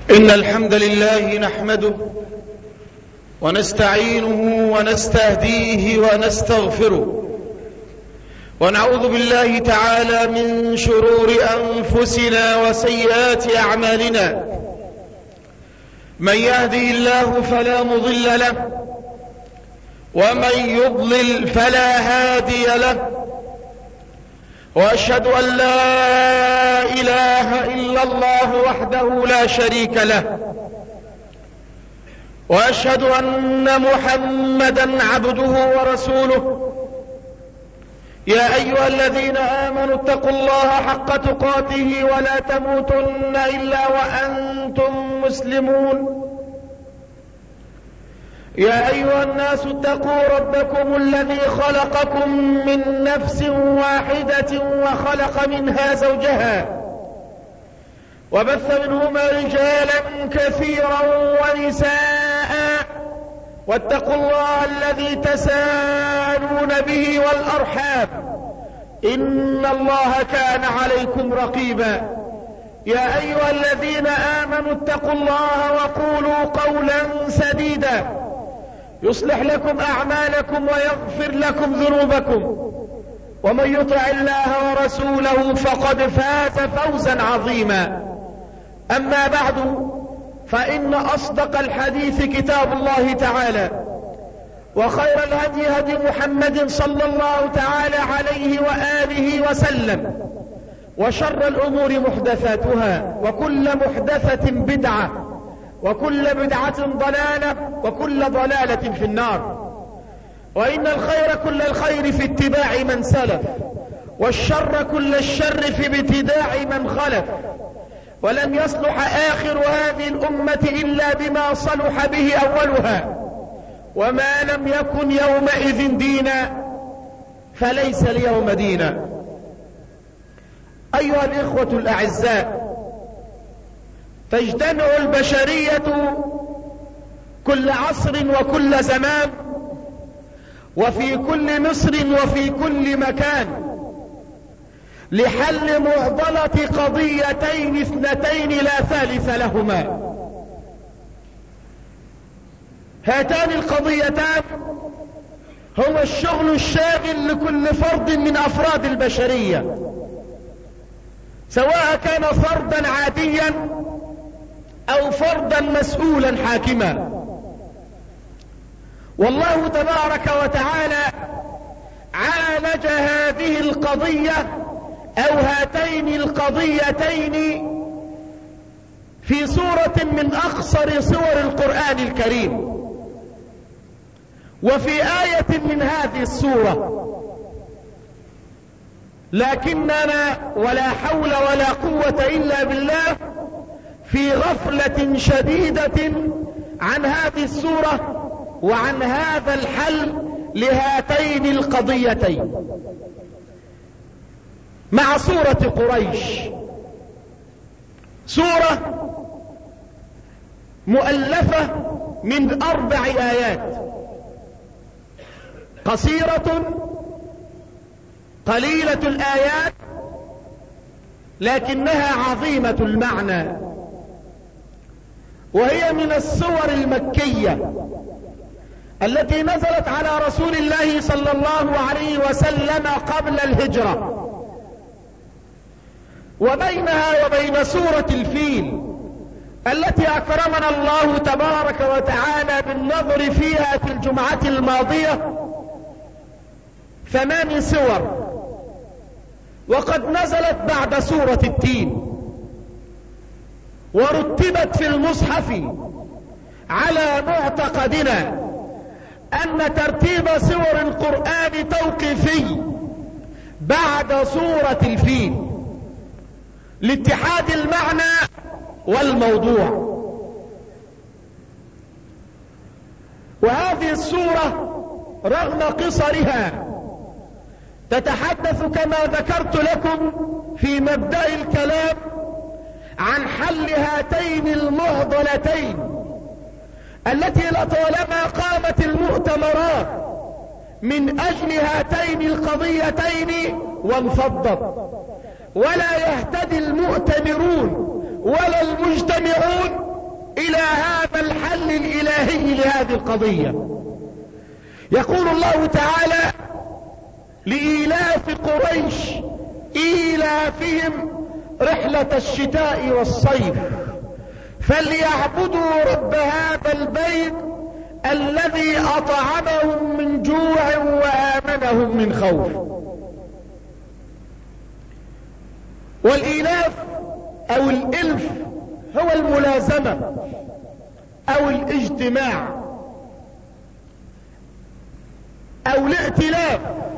إن الحمد لله نحمده ونستعينه ونستهديه ونستغفره ونعوذ بالله تعالى من شرور أنفسنا وسيئات أعمالنا. من يهدي الله فلا مضل له ومن يضلل فلا هادي له، وأشهد أن لا إله إلا الله وحده لا شريك له، وأشهد أن محمدا عبده ورسوله. يا أيها الذين آمنوا اتقوا الله حق تقاته ولا تموتن إلا وأنتم مسلمون. يا أيها الناس اتقوا ربكم الذي خلقكم من نفس واحدة وخلق منها زوجها وبث منهما رجالا كثيرا ونساء، واتقوا الله الذي تساءلون به والأرحام إن الله كان عليكم رقيبا. يا أيها الذين آمنوا اتقوا الله وقولوا قولا سديدا يصلح لكم أعمالكم ويغفر لكم ذنوبكم، ومن يطع الله ورسوله فقد فاز فوزا عظيما. أما بعد، فإن أصدق الحديث كتاب الله تعالى، وخير الهدي هدي محمد صلى الله تعالى عليه وآله وسلم، وشر الأمور محدثاتها، وكل محدثة بدعة، وكل بدعة ضلالة، وكل ضلالة في النار. وإن الخير كل الخير في اتباع من سلف، والشر كل الشر في ابتداع من خلف. ولن يصلح آخر هذه الأمة إلا بما صلح به أولها، وما لم يكن يومئذ دينا فليس اليوم دينا. أيها الإخوة الأعزاء، تجتمع البشرية كل عصر وكل زمان وفي كل مصر وفي كل مكان لحل معضلة قضيتين اثنتين لا ثالث لهما. هاتان القضيتان هو الشغل الشاغل لكل فرد من أفراد البشرية، سواء كان فردا عاديا أو فردا مسؤولا حاكما. والله تبارك وتعالى عالج هذه القضية أو هاتين القضيتين في سورة من أقصر سور القرآن الكريم. وفي آية من هذه السورة، لكننا ولا حول ولا قوة إلا بالله في غفلة شديدة عن هذه السورة وعن هذا الحل لهاتين القضيتين. مع سورة قريش، سورة مؤلفة من 4 آيات، قصيرة قليلة الآيات لكنها عظيمة المعنى، وهي من السور المكية التي نزلت على رسول الله صلى الله عليه وسلم قبل الهجرة. وبينها وبين سورة الفيل التي أكرمنا الله تبارك وتعالى بالنظر فيها في الجمعة الماضية 8 سور، وقد نزلت بعد سورة التين، ورتبت في المصحف على معتقدنا أن ترتيب سور القرآن توقيفي بعد سورة الفيل لاتحاد المعنى والموضوع. وهذه السورة رغم قصرها تتحدث كما ذكرت لكم في مبدأ الكلام عن حل هاتين المعضلتين التي لطالما قامت المؤتمرات من أجل هاتين القضيتين وانفضت، ولا يهتدي المؤتمرون ولا المجتمعون إلى هذا الحل الإلهي لهذه القضية. يقول الله تعالى: لإيلاف قريش إيلافهم رحلة الشتاء والصيف فليعبدوا رب هذا البيت الذي أطعمهم من جوع وآمنهم من خوف. والإيلاف أو الإلف هو الملازمة أو الاجتماع أو الائتلاف.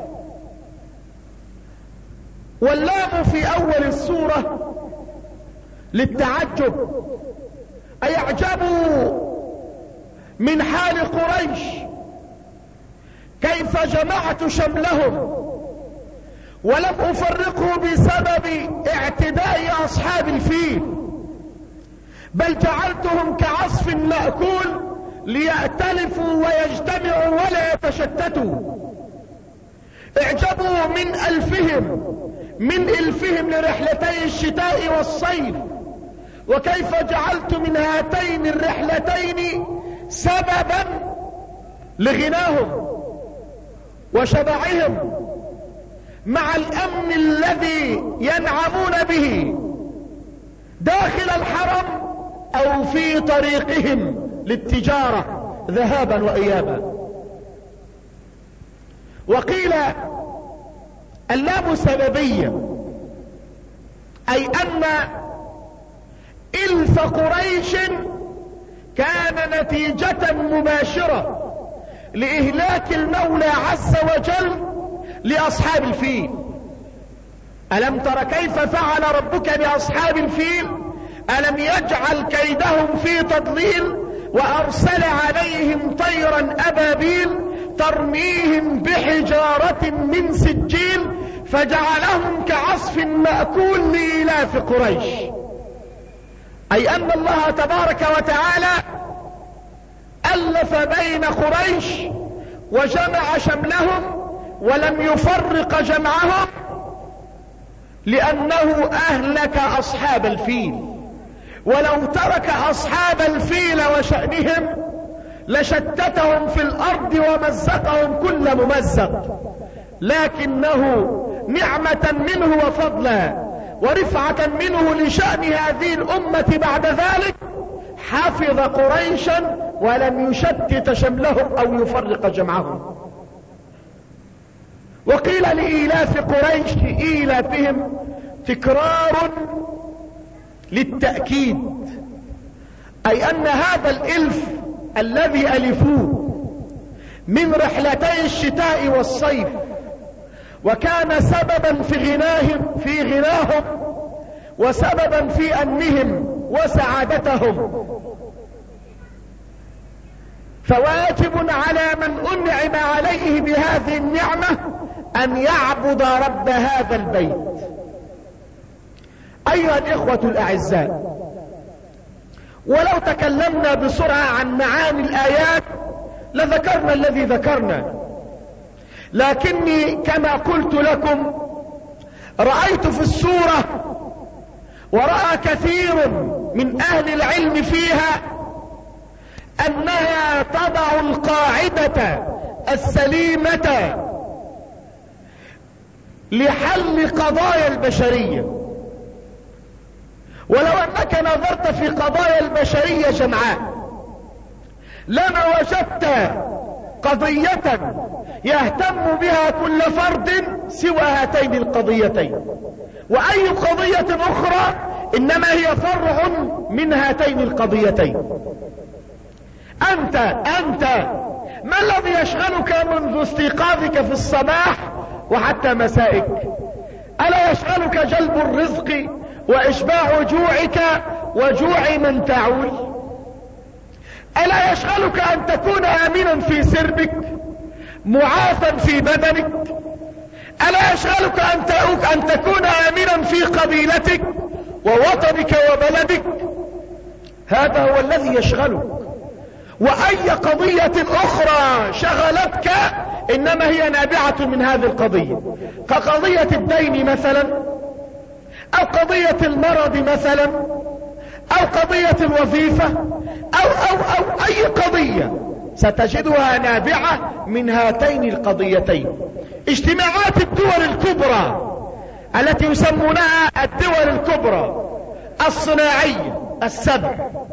واللام في أول السورة للتعجب، أي اعجبوا من حال قريش كيف جمعت شملهم ولم أفرقه بسبب اعتداء أصحاب الفيل، بل جعلتهم كعصف مأكول ليأتلفوا ويجتمعوا ولا يتشتتوا. اعجبوا من ألفهم لرحلتي الشتاء والصيف، وكيف جعلت من هاتين الرحلتين سببا لغناهم وشبعهم مع الأمن الذي ينعمون به داخل الحرم أو في طريقهم للتجارة ذهابا وإيابا. وقيل اللام سببية، أي أن إلف قريش كان نتيجة مباشرة لإهلاك المولى عز وجل لأصحاب الفيل. ألم تر كيف فعل ربك بأصحاب الفيل؟ ألم يجعل كيدهم في تضليل وأرسل عليهم طيرا أبابيل ترميهم بحجارة من سجيل فجعلهم كعصف مأكول لإيلاف قريش. أي أن الله تبارك وتعالى ألف بين قريش وجمع شملهم ولم يفرق جمعهم، لأنه أهلك أصحاب الفيل. ولو ترك أصحاب الفيل وشأنهم لشتتهم في الأرض ومزقهم كل ممزق، لكنه نعمة منه وفضلا ورفعة منه لشأن هذه الأمة بعد ذلك حفظ قريشا ولم يشتت شملهم أو يفرق جمعهم. وقيل لإيلاف قريش إيلافهم تكرار للتأكيد، أي أن هذا الإلف الذي ألفوه من رحلتي الشتاء والصيف وكان سببا في غناهم وسببا في أمنهم وسعادتهم، فواجب على من أنعم عليه بهذه النعمة أن يعبد رب هذا البيت. أيها الإخوة الأعزاء، ولو تكلمنا بسرعة عن معاني الآيات لذكرنا الذي ذكرنا، لكني كما قلت لكم رأيت في السورة ورأى كثير من أهل العلم فيها أنها تضع القاعدة السليمة لحل قضايا البشرية. ولو أنك نظرت في قضايا البشرية جمعاء لما وجدت قضية يهتم بها كل فرد سوى هاتين القضيتين، وأي قضية أخرى إنما هي فرع من هاتين القضيتين. أنت ما الذي يشغلك منذ استيقاظك في الصباح وحتى مسائك؟ ألا يشغلك جلب الرزق وإشباع جوعك وجوع من تعول؟ ألا يشغلك أن تكون آمنا في سربك معافا في بدنك؟ ألا يشغلك أن تكون آمنا في قبيلتك ووطنك وبلدك؟ هذا هو الذي يشغلك. وأي قضية أخرى شغلتك إنما هي نابعة من هذه القضية، كقضية الدين مثلا، أو قضية المرض مثلا، او قضية الوظيفة او اي قضية ستجدها نابعة من هاتين القضيتين. اجتماعات الدول الكبرى التي يسمونها الدول الكبرى الصناعية السبع،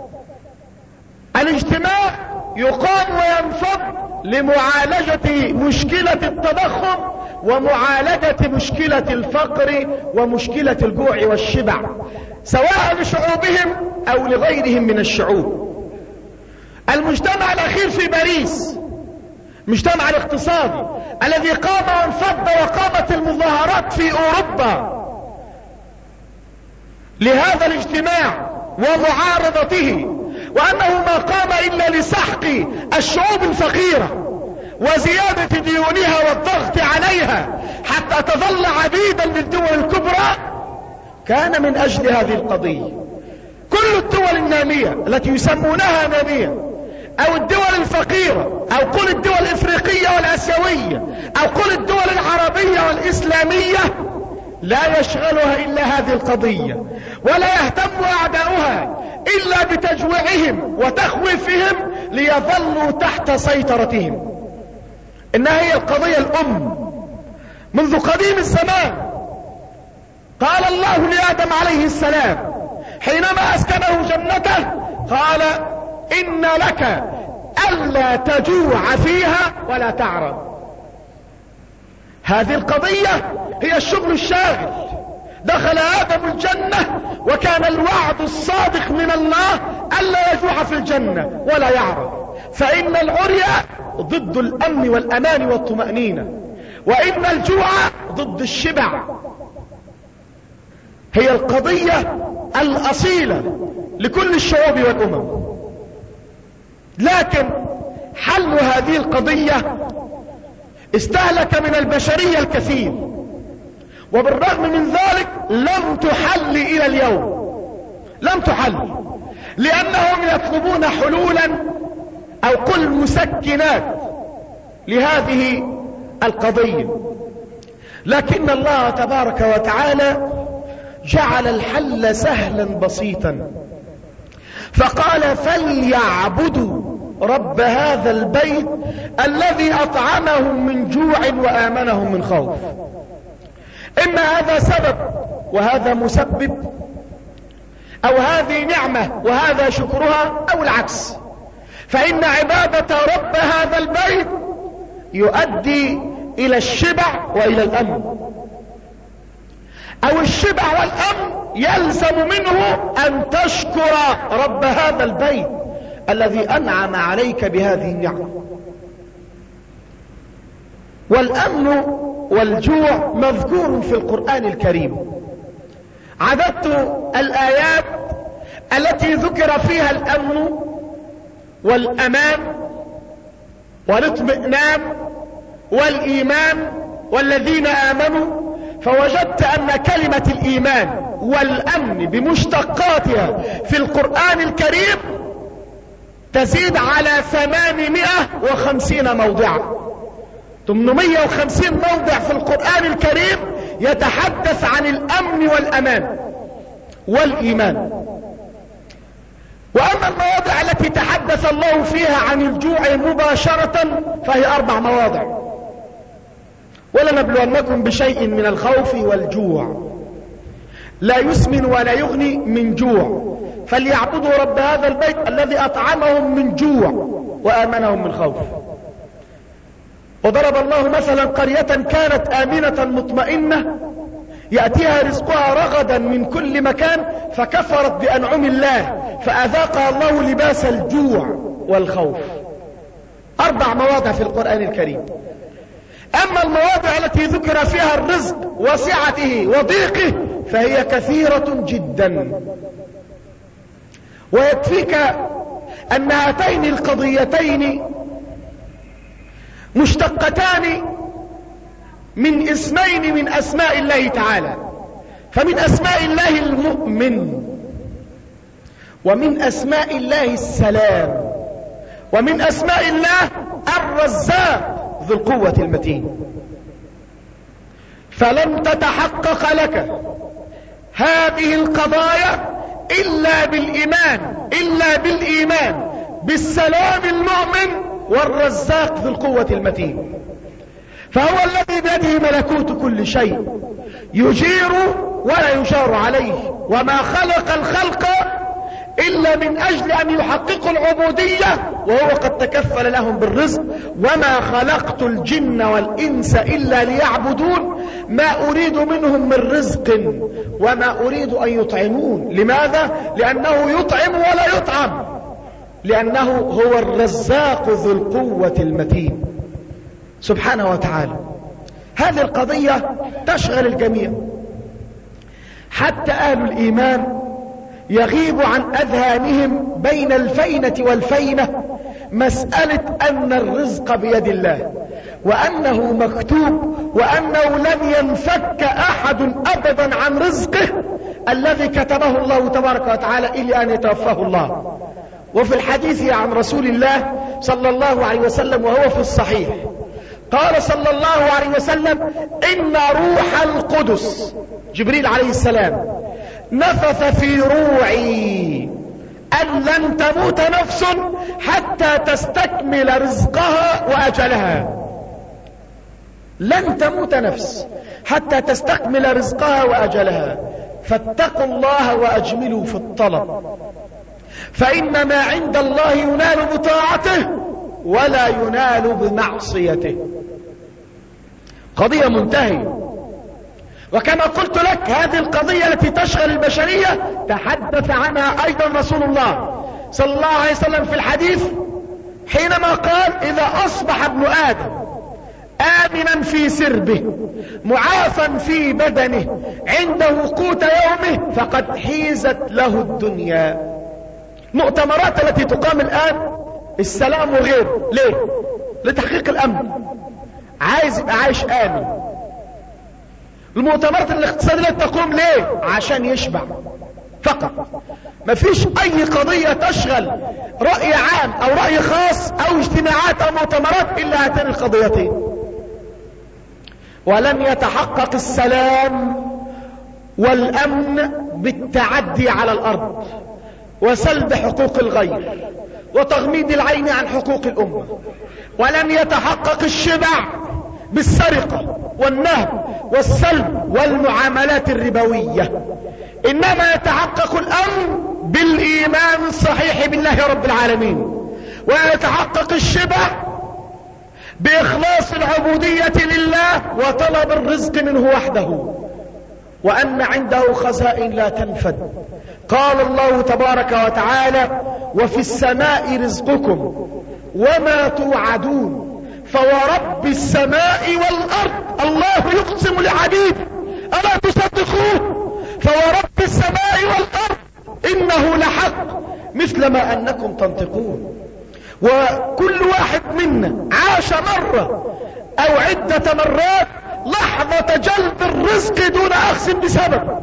الاجتماع يقام وينفض لمعالجة مشكلة التضخم ومعالجة مشكلة الفقر ومشكلة الجوع والشبع، سواء لشعوبهم او لغيرهم من الشعوب. المجتمع الاخير في باريس، المجتمع الاقتصادي الذي قام وانفض وقامت المظاهرات في اوروبا لهذا الاجتماع ومعارضته، وانه ما قام الا لسحق الشعوب الفقيرة وزيادة ديونها والضغط عليها حتى تظل عبيدا للدول الكبرى، كان من اجل هذه القضية. كل الدول النامية التي يسمونها نامية او الدول الفقيرة او كل الدول الافريقية والاسيوية او كل الدول العربية والاسلامية لا يشغلها الا هذه القضية، ولا يهتم اعداؤها الا بتجويعهم وتخويفهم ليظلوا تحت سيطرتهم. انها هي القضية الام منذ قديم الزمان. قال الله لآدم عليه السلام حينما اسكنه جنته، قال ان لك الا تجوع فيها ولا تعرى. هذه القضية هي الشغل الشاغل. دخل آدم الجنة وكان الوعد الصادق من الله ألا يجوع في الجنة ولا يعرى، فإن العري ضد الأمن والأمان والطمأنينة، وإن الجوع ضد الشبع. هي القضية الأصيلة لكل الشعوب والأمم. لكن حل هذه القضية استهلك من البشرية الكثير، وبالرغم من ذلك لم تحل إلى اليوم، لم تحل، لأنهم يطلبون حلولا أو كل مسكنات لهذه القضية. لكن الله تبارك وتعالى جعل الحل سهلا بسيطا، فقال فليعبدوا رب هذا البيت الذي أطعمهم من جوع وآمنهم من خوف. إما هذا سبب وهذا مسبب، أو هذه نعمة وهذا شكرها، أو العكس. فإن عبادة رب هذا البيت يؤدي إلى الشبع وإلى الأمن، أو الشبع والأمن يلزم منه أن تشكر رب هذا البيت الذي أنعم عليك بهذه النعمة. والأمن والجوع مذكور في القرآن الكريم. عددت الآيات التي ذكر فيها الأمن والأمان والاطمئنان والإيمان والذين آمنوا، فوجدت أن كلمة الإيمان والأمن بمشتقاتها في القرآن الكريم تزيد على 850 موضعا. 850 موضع في القرآن الكريم يتحدث عن الأمن والأمان والإيمان. وأما المواضع التي تحدث الله فيها عن الجوع مباشرة فهي 4 مواضع. ولنبلونكم بشيء من الخوف والجوع، لا يسمن ولا يغني من جوع، فليعبدوا رب هذا البيت الذي أطعمهم من جوع وآمنهم من خوف. وضرب الله مثلا قرية كانت آمنة مطمئنة يأتيها رزقها رغدا من كل مكان فكفرت بأنعم الله فأذاقها الله لباس الجوع والخوف. 4 مواضع في القرآن الكريم. أما المواضع التي ذكر فيها الرزق وسعته وضيقه فهي كثيرة جدا. ويكفيك أن هاتين القضيتين مشتقتان من اسمين من أسماء الله تعالى. فمن أسماء الله المؤمن، ومن أسماء الله السلام، ومن أسماء الله الرزاق ذو القوة المتين. فلن تتحقق لك هذه القضايا إلا بالإيمان بالسلام المؤمن والرزاق ذو القوة المتين. فهو الذي بيده ملكوت كل شيء، يجير ولا يجار عليه، وما خلق الخلق إلا من أجل أن يحققوا العبودية، وهو قد تكفل لهم بالرزق. وما خلقت الجن والإنس إلا ليعبدون ما أريد منهم من رزق وما أريد أن يطعمون. لماذا؟ لأنه يطعم ولا يطعم، لأنه هو الرزاق ذو القوة المتين سبحانه وتعالى. هذه القضية تشغل الجميع، حتى أهل الإيمان يغيب عن أذهانهم بين الفينة والفينة مسألة أن الرزق بيد الله، وأنه مكتوب، وأنه لن ينفك أحد أبدا عن رزقه الذي كتبه الله تبارك وتعالى إلا أن يتوفاه الله. وفي الحديث عن رسول الله صلى الله عليه وسلم وهو في الصحيح قال صلى الله عليه وسلم: إن روح القدس جبريل عليه السلام نفث في روعي أن لن تموت نفس حتى تستكمل رزقها وأجلها. لن تموت نفس حتى تستكمل رزقها وأجلها، فاتقوا الله وأجملوا في الطلب، فإن ما عند الله ينال بطاعته ولا ينال بمعصيته. قضية منتهية. وكما قلت لك هذه القضية التي تشغل البشرية تحدث عنها أيضا رسول الله صلى الله عليه وسلم في الحديث حينما قال: إذا أصبح ابن آدم آمنا في سربه معافا في بدنه عنده قوت يومه فقد حيزت له الدنيا. مؤتمرات التي تقام الآن السلام وغيره، ليه؟ لتحقيق الأمن، عايز يبقى عايش آمن. المؤتمرات الاقتصادية التي تقوم ليه؟ عشان يشبع فقط. مفيش أي قضية تشغل رأي عام أو رأي خاص أو اجتماعات أو مؤتمرات إلا هاتين القضيتين. ولن يتحقق السلام والأمن بالتعدي على الأرض وسلب حقوق الغير وتغميض العين عن حقوق الأمة. ولن يتحقق الشبع بالسرقة والنهب والسلب والمعاملات الربوية، إنما يتحقق الأمن بالإيمان الصحيح بالله رب العالمين، ويتحقق الشبع بإخلاص العبودية لله وطلب الرزق منه وحده، وأن عنده خزائن لا تنفد. قال الله تبارك وتعالى: وفي السماء رزقكم وما توعدون فورب السماء والأرض. الله يقسم لعبيده ألا تصدقوه؟ فورب السماء والأرض إنه لحق مثل ما أنكم تنطقون. وكل واحد منا عاش مرة أو عدة مرات لحظة جلب الرزق دون أخذ بسبب،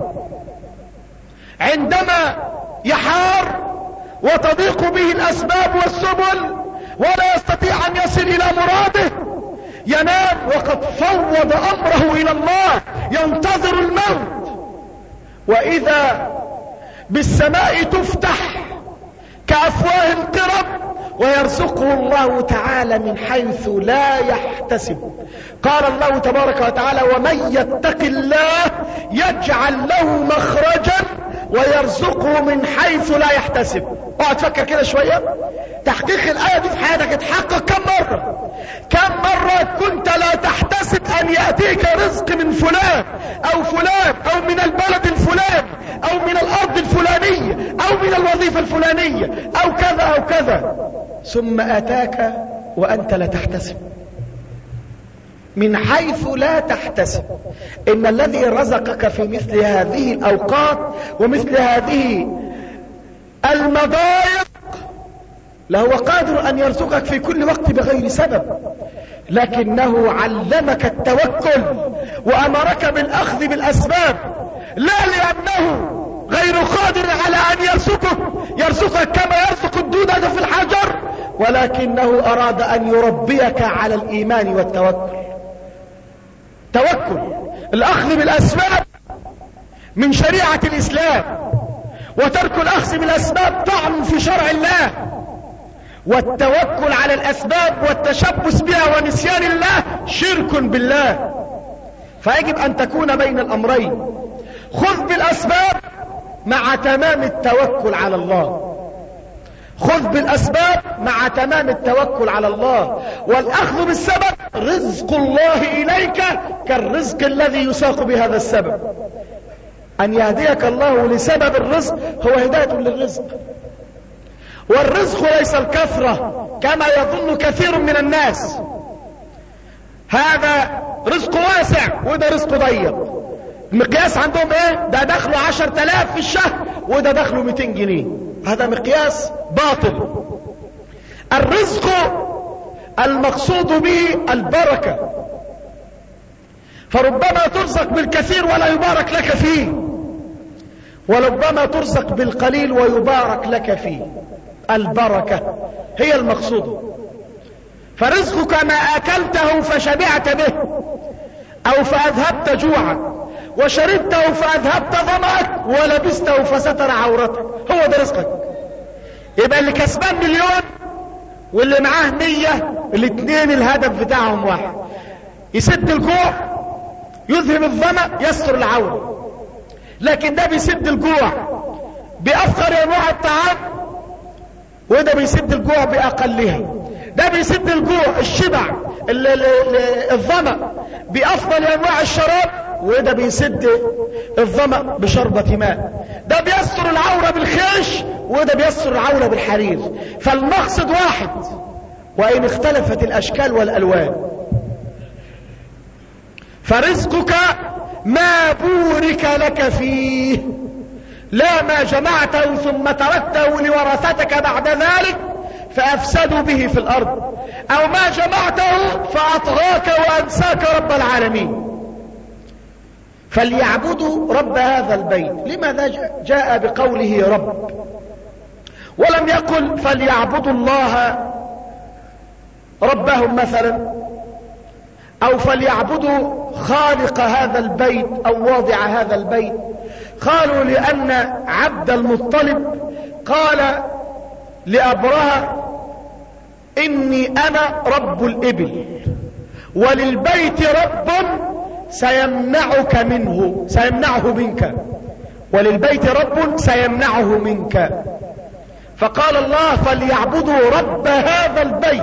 عندما يحار وتضيق به الأسباب والسبل ولا يستطيع أن يصل إلى مراده، ينام وقد فوض أمره إلى الله ينتظر الموت. وإذا بالسماء تفتح كأفواه القرب ويرزقه الله تعالى من حيث لا يحتسب. قال الله تبارك وتعالى: ومن يتق الله يجعل له مخرجا ويرزقه من حيث لا يحتسب. اقعد تفكر كده شوية، تحقيق الآية دي في حياتك اتحقق كم مرة؟ كم مرة كنت لا تحتسب أن يأتيك رزق من فلان أو فلان أو من البلد الفلاني أو من الأرض الفلانية أو من الوظيفة الفلانية أو كذا أو كذا، ثم أتاك وأنت لا تحتسب من حيث لا تحتسب. إن الذي رزقك في مثل هذه الأوقات ومثل هذه المضايق لهو قادر أن يرزقك في كل وقت بغير سبب، لكنه علمك التوكل وأمرك بالأخذ بالأسباب، لا لأنه غير قادر على أن يرزقك كما يرزق الدودة في الحجر، ولكنه أراد أن يربيك على الإيمان والتوكل. توكل الأخذ بالأسباب من شريعة الإسلام، وترك الأخذ بالأسباب طعن في شرع الله، والتوكل على الأسباب والتشبث بها ونسيان الله شرك بالله. فيجب أن تكون بين الأمرين، خذ بالأسباب مع تمام التوكل على الله، خذ بالأسباب مع تمام التوكل على الله. والأخذ بالسبب رزق الله إليك كالرزق الذي يساق بهذا السبب. أن يهديك الله لسبب الرزق هو هداية للرزق، والرزق ليس الكثرة كما يظن كثير من الناس. هذا رزق واسع وده رزق ضيق. المقياس عندهم ايه؟ ده دخله 10,000 في الشهر وده دخله 200 جنيه. هذا مقياس باطل. الرزق المقصود به البركة، فربما ترزق بالكثير ولا يبارك لك فيه، وربما ترزق بالقليل ويبارك لك فيه. البركة هي المقصود. فرزقك ما أكلته فشبعت به، أو فأذهبت جوعك، وشربته فأذهبت ظمأك، ولبسته فستر عورتك. هو ده رزقك. يبقى اللي كسبان 1,000,000 واللي معاه 100، الاثنين الهدف بتاعهم واحد: يسد الجوع، يذهب الظمأ، يستر العورة. لكن ده بيسد الجوع بأفقر أنواع الطعام، وده بيسد الجوع بأقلها. ده بيسد الجوع الشبع الظمأ بأفضل أنواع الشراب، وده بيسد الظمأ بشربة ماء. ده بيستر العورة بالخيش، وده بيستر العورة بالحرير. فالمقصد واحد وإن اختلفت الأشكال والألوان. فرزقك ما بورك لك فيه، لا ما جمعته ثم تركته لورثتك بعد ذلك فأفسدوا به في الأرض، أو ما جمعته فأطغاك وأنساك رب العالمين. فليعبدوا رب هذا البيت. لماذا جاء بقوله رب ولم يقل فليعبدوا الله ربهم مثلا، أو فليعبدوا خالق هذا البيت أو واضع هذا البيت؟ قالوا لأن عبد المطلب قال لأبرهة: إني أنا رب الإبل، وللبيت رب سيمنعه منك، وللبيت رب سيمنعه منك. فقال الله: فليعبدوا رب هذا البيت.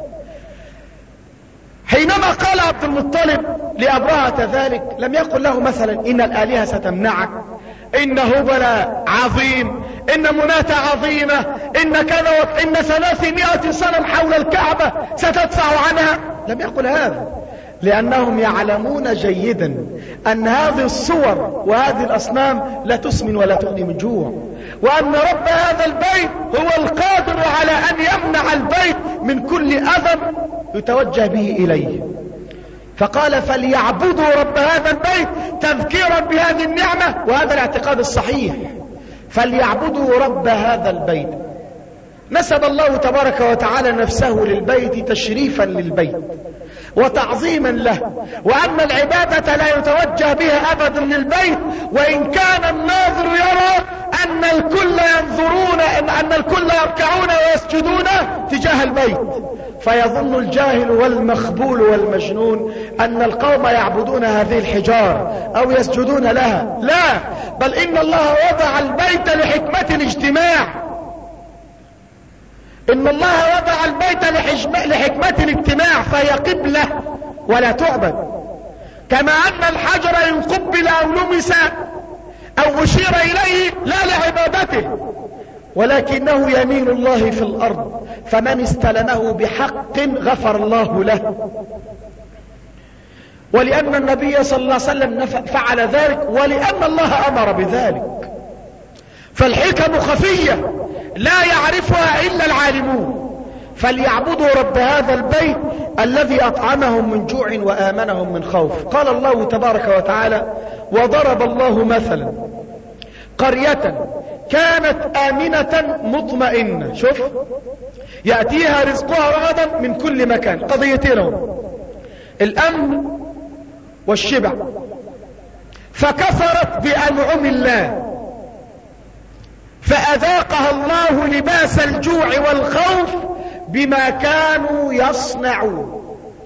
حينما قال عبد المطلب لأبرهة ذلك لم يقل له مثلا إن الآلهة ستمنعك، إن هبل عظيم، إن مناة عظيمة، إن كذا، إن 300 صنم حول الكعبة ستدفع عنها. لم يقل هذا، لأنهم يعلمون جيدا أن هذه الصور وهذه الأصنام لا تسمن ولا تغني من جوع، وأن رب هذا البيت هو القادر على أن يمنع البيت من كل أذى يتوجه به إليه. فقال: فليعبدوا رب هذا البيت تذكيرا بهذه النعمة، وهذا الاعتقاد الصحيح. فليعبدوا رب هذا البيت. نسب الله تبارك وتعالى نفسه للبيت تشريفا للبيت وتعظيما له، وأن العبادة لا يتوجه بها أبدا للبيت، وإن كان الناظر يرى أن الكل ينظرون، أن الكل يركعون ويسجدون تجاه البيت، فيظن الجاهل والمخبول والمجنون أن القوم يعبدون هذه الحجار أو يسجدون لها. لا، بل إن الله وضع البيت لحكمة الاجتماع. إن الله وضع البيت لحكمة الاجتماع، فهي قبلة ولا تعبد. كما أن الحجر إن قبل أو لمس أو أشير إليه لا لعبادته، ولكنه يمين الله في الأرض، فمن استلمه بحق غفر الله له. ولأن النبي صلى الله عليه وسلم فعل ذلك، ولأن الله أمر بذلك. فالحكم خفية لا يعرفها إلا العالمون. فليعبدوا رب هذا البيت الذي أطعمهم من جوع وآمنهم من خوف. قال الله تبارك وتعالى: وضرب الله مثلا قرية كانت آمنة مطمئنة. شوف، يأتيها رزقها رغدا من كل مكان. قضيتين: الأمن والشبع. فكفرت بأنعم الله، فأذاقها الله لباس الجوع والخوف بما كانوا يصنعون.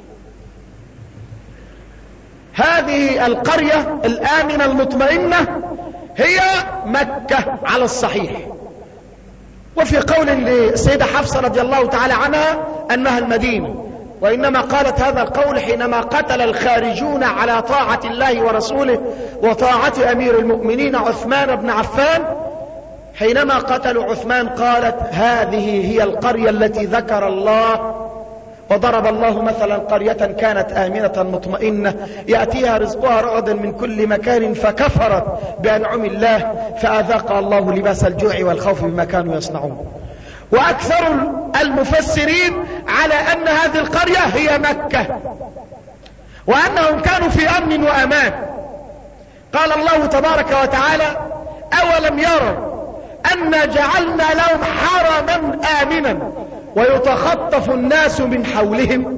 هذه القرية الآمنة المطمئنة هي مكة على الصحيح. وفي قول للسيدة حفصة رضي الله تعالى عنها أنها المدينة، وإنما قالت هذا القول حينما قتل الخارجون على طاعة الله ورسوله وطاعة أمير المؤمنين عثمان بن عفان. حينما قتلوا عثمان قالت هذه هي القرية التي ذكر الله، وضرب الله مثلا قرية كانت آمنة مطمئنة يأتيها رزقها رغدا من كل مكان فكفرت بأنعم الله فأذاقها الله لباس الجوع والخوف بما كانوا يصنعون. وأكثر المفسرين على أن هذه القرية هي مكة، وأنهم كانوا في أمن وأمان. قال الله تبارك وتعالى أولم يروا أنا جعلنا لهم حرما آمنا ويتخطف الناس من حولهم.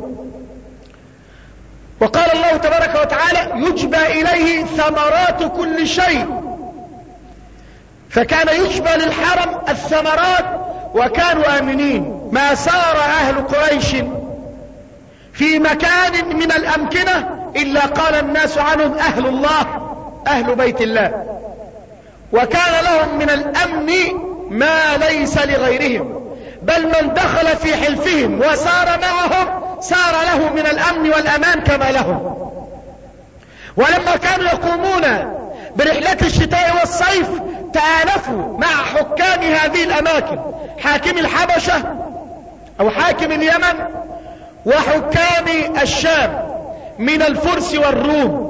وقال الله تبارك وتعالى يجبى إليه ثمرات كل شيء، فكان يجبى للحرم الثمرات وكانوا آمنين. ما سار أهل قريش في مكان من الأمكنة إلا قال الناس عنهم أهل الله أهل بيت الله، وكان لهم من الأمن ما ليس لغيرهم، بل من دخل في حلفهم وسار معهم سار له من الأمن والأمان كما لهم. ولما كانوا يقومون برحلة الشتاء والصيف تآلفوا مع حكام هذه الأماكن، حاكم الحبشة أو حاكم اليمن وحكام الشام من الفرس والروم،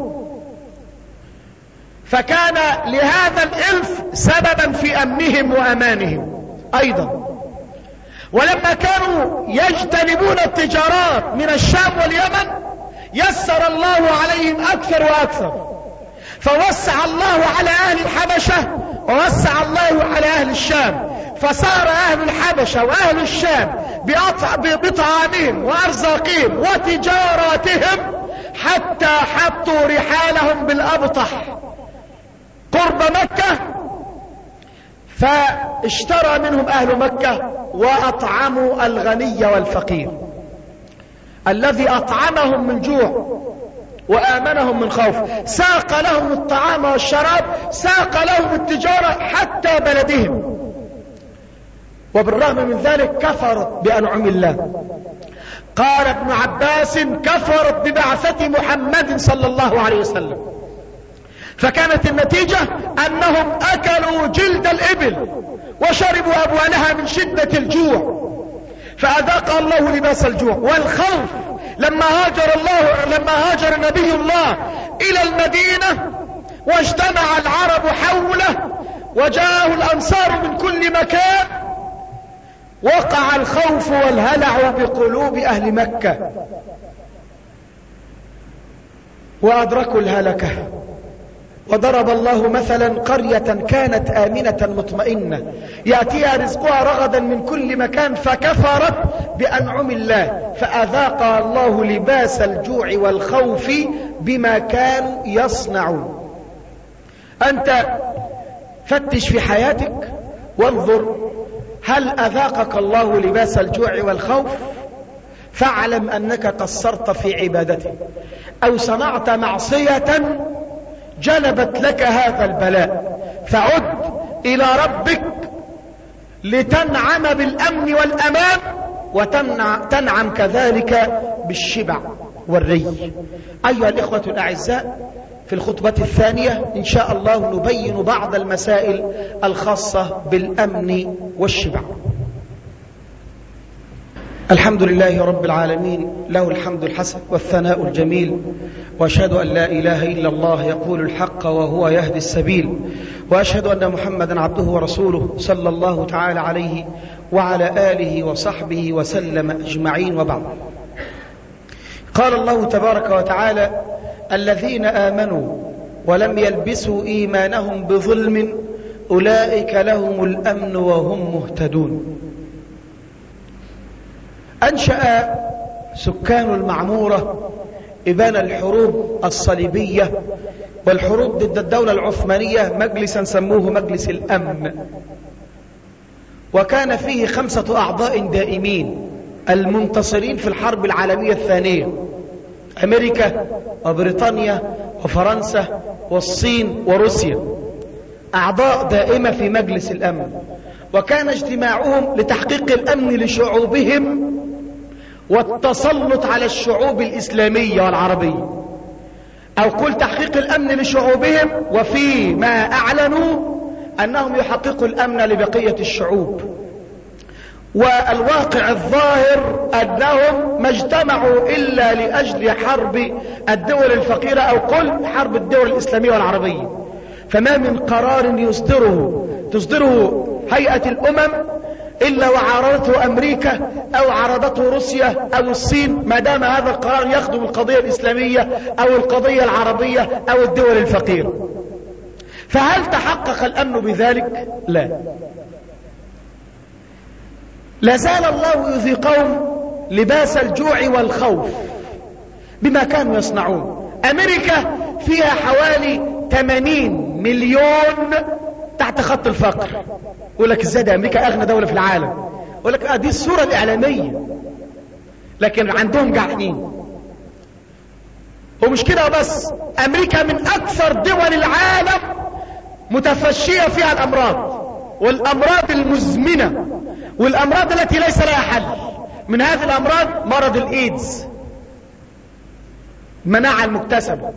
فكان لهذا الإلف سببا في أمنهم وأمانهم أيضا. ولما كانوا يجتنبون التجارات من الشام واليمن يسر الله عليهم أكثر وأكثر، فوسع الله على أهل الحبشة ووسع الله على أهل الشام، فصار أهل الحبشة وأهل الشام بطعامهم وأرزاقهم وتجاراتهم حتى حطوا رحالهم بالأبطح قرب مكة، فاشترى منهم أهل مكة وأطعموا الغني والفقير. الذي أطعمهم من جوع وآمنهم من خوف، ساق لهم الطعام والشراب، ساق لهم التجارة حتى بلدهم، وبالرغم من ذلك كفرت بأنعم الله. قال ابن عباس كفرت ببعثة محمد صلى الله عليه وسلم، فكانت النتيجة أنهم أكلوا جلد الإبل وشربوا أبوالها من شدة الجوع، فأذاق الله لباس الجوع والخوف. لما هاجر نبي الله إلى المدينة واجتمع العرب حوله وجاءه الأنصار من كل مكان، وقع الخوف والهلع بقلوب أهل مكة وأدركوا الهلكة. وضرب الله مثلا قرية كانت آمنة مطمئنة يأتيها رزقها رغدا من كل مكان فكفرت بأنعم الله فأذاقها الله لباس الجوع والخوف بما كانوا يصنعون. أنت فتش في حياتك وانظر هل أذاقك الله لباس الجوع والخوف؟ فاعلم أنك قصرت في عبادته أو صنعت معصية جلبت لك هذا البلاء، فعد إلى ربك لتنعم بالأمن والأمان وتنعم كذلك بالشبع والري. أيها الإخوة الأعزاء، في الخطبة الثانية إن شاء الله نبين بعض المسائل الخاصة بالأمن والشبع. الحمد لله رب العالمين، له الحمد الحسن والثناء الجميل، وأشهد أن لا إله إلا الله يقول الحق وهو يهدي السبيل، وأشهد أن محمدا عبده ورسوله صلى الله تعالى عليه وعلى آله وصحبه وسلم أجمعين، وبعد. قال الله تبارك وتعالى الذين آمنوا ولم يلبسوا إيمانهم بظلم أولئك لهم الأمن وهم مهتدون. أنشأ سكان المعمورة إبان الحروب الصليبية والحروب ضد الدولة العثمانية مجلسا سموه مجلس الأمن. وكان فيه 5 أعضاء دائمين المنتصرين في الحرب العالمية الثانية: أمريكا وبريطانيا وفرنسا والصين وروسيا، أعضاء دائمة في مجلس الأمن. وكان اجتماعهم لتحقيق الأمن لشعوبهم والتسلط على الشعوب الإسلامية والعربية، أو قل تحقيق الأمن لشعوبهم، وفيما أعلنوا أنهم يحققوا الأمن لبقية الشعوب. والواقع الظاهر أنهم ما اجتمعوا إلا لأجل حرب الدول الفقيرة، أو قل حرب الدول الإسلامية والعربية. فما من قرار تصدره هيئة الأمم إلا وعارضته أمريكا أو عارضته روسيا أو الصين، ما دام هذا القرار يخدم القضية الإسلامية أو القضية العربية أو الدول الفقيرة. فهل تحقق الأمن بذلك؟ لا. لازال الله يذيقهم لباس الجوع والخوف بما كانوا يصنعون. أمريكا فيها حوالي 80 مليون تحت خط الفقر. يقول لك ازاي ده أمريكا أغنى دولة في العالم؟ يقول لك دي الصورة الإعلامية، لكن عندهم جعانين. ومش كده بس، أمريكا من أكثر دول العالم متفشية فيها الأمراض، والأمراض المزمنة، والأمراض التي ليس لها حل. من هذه الأمراض مرض الإيدز، المناعة المكتسبة،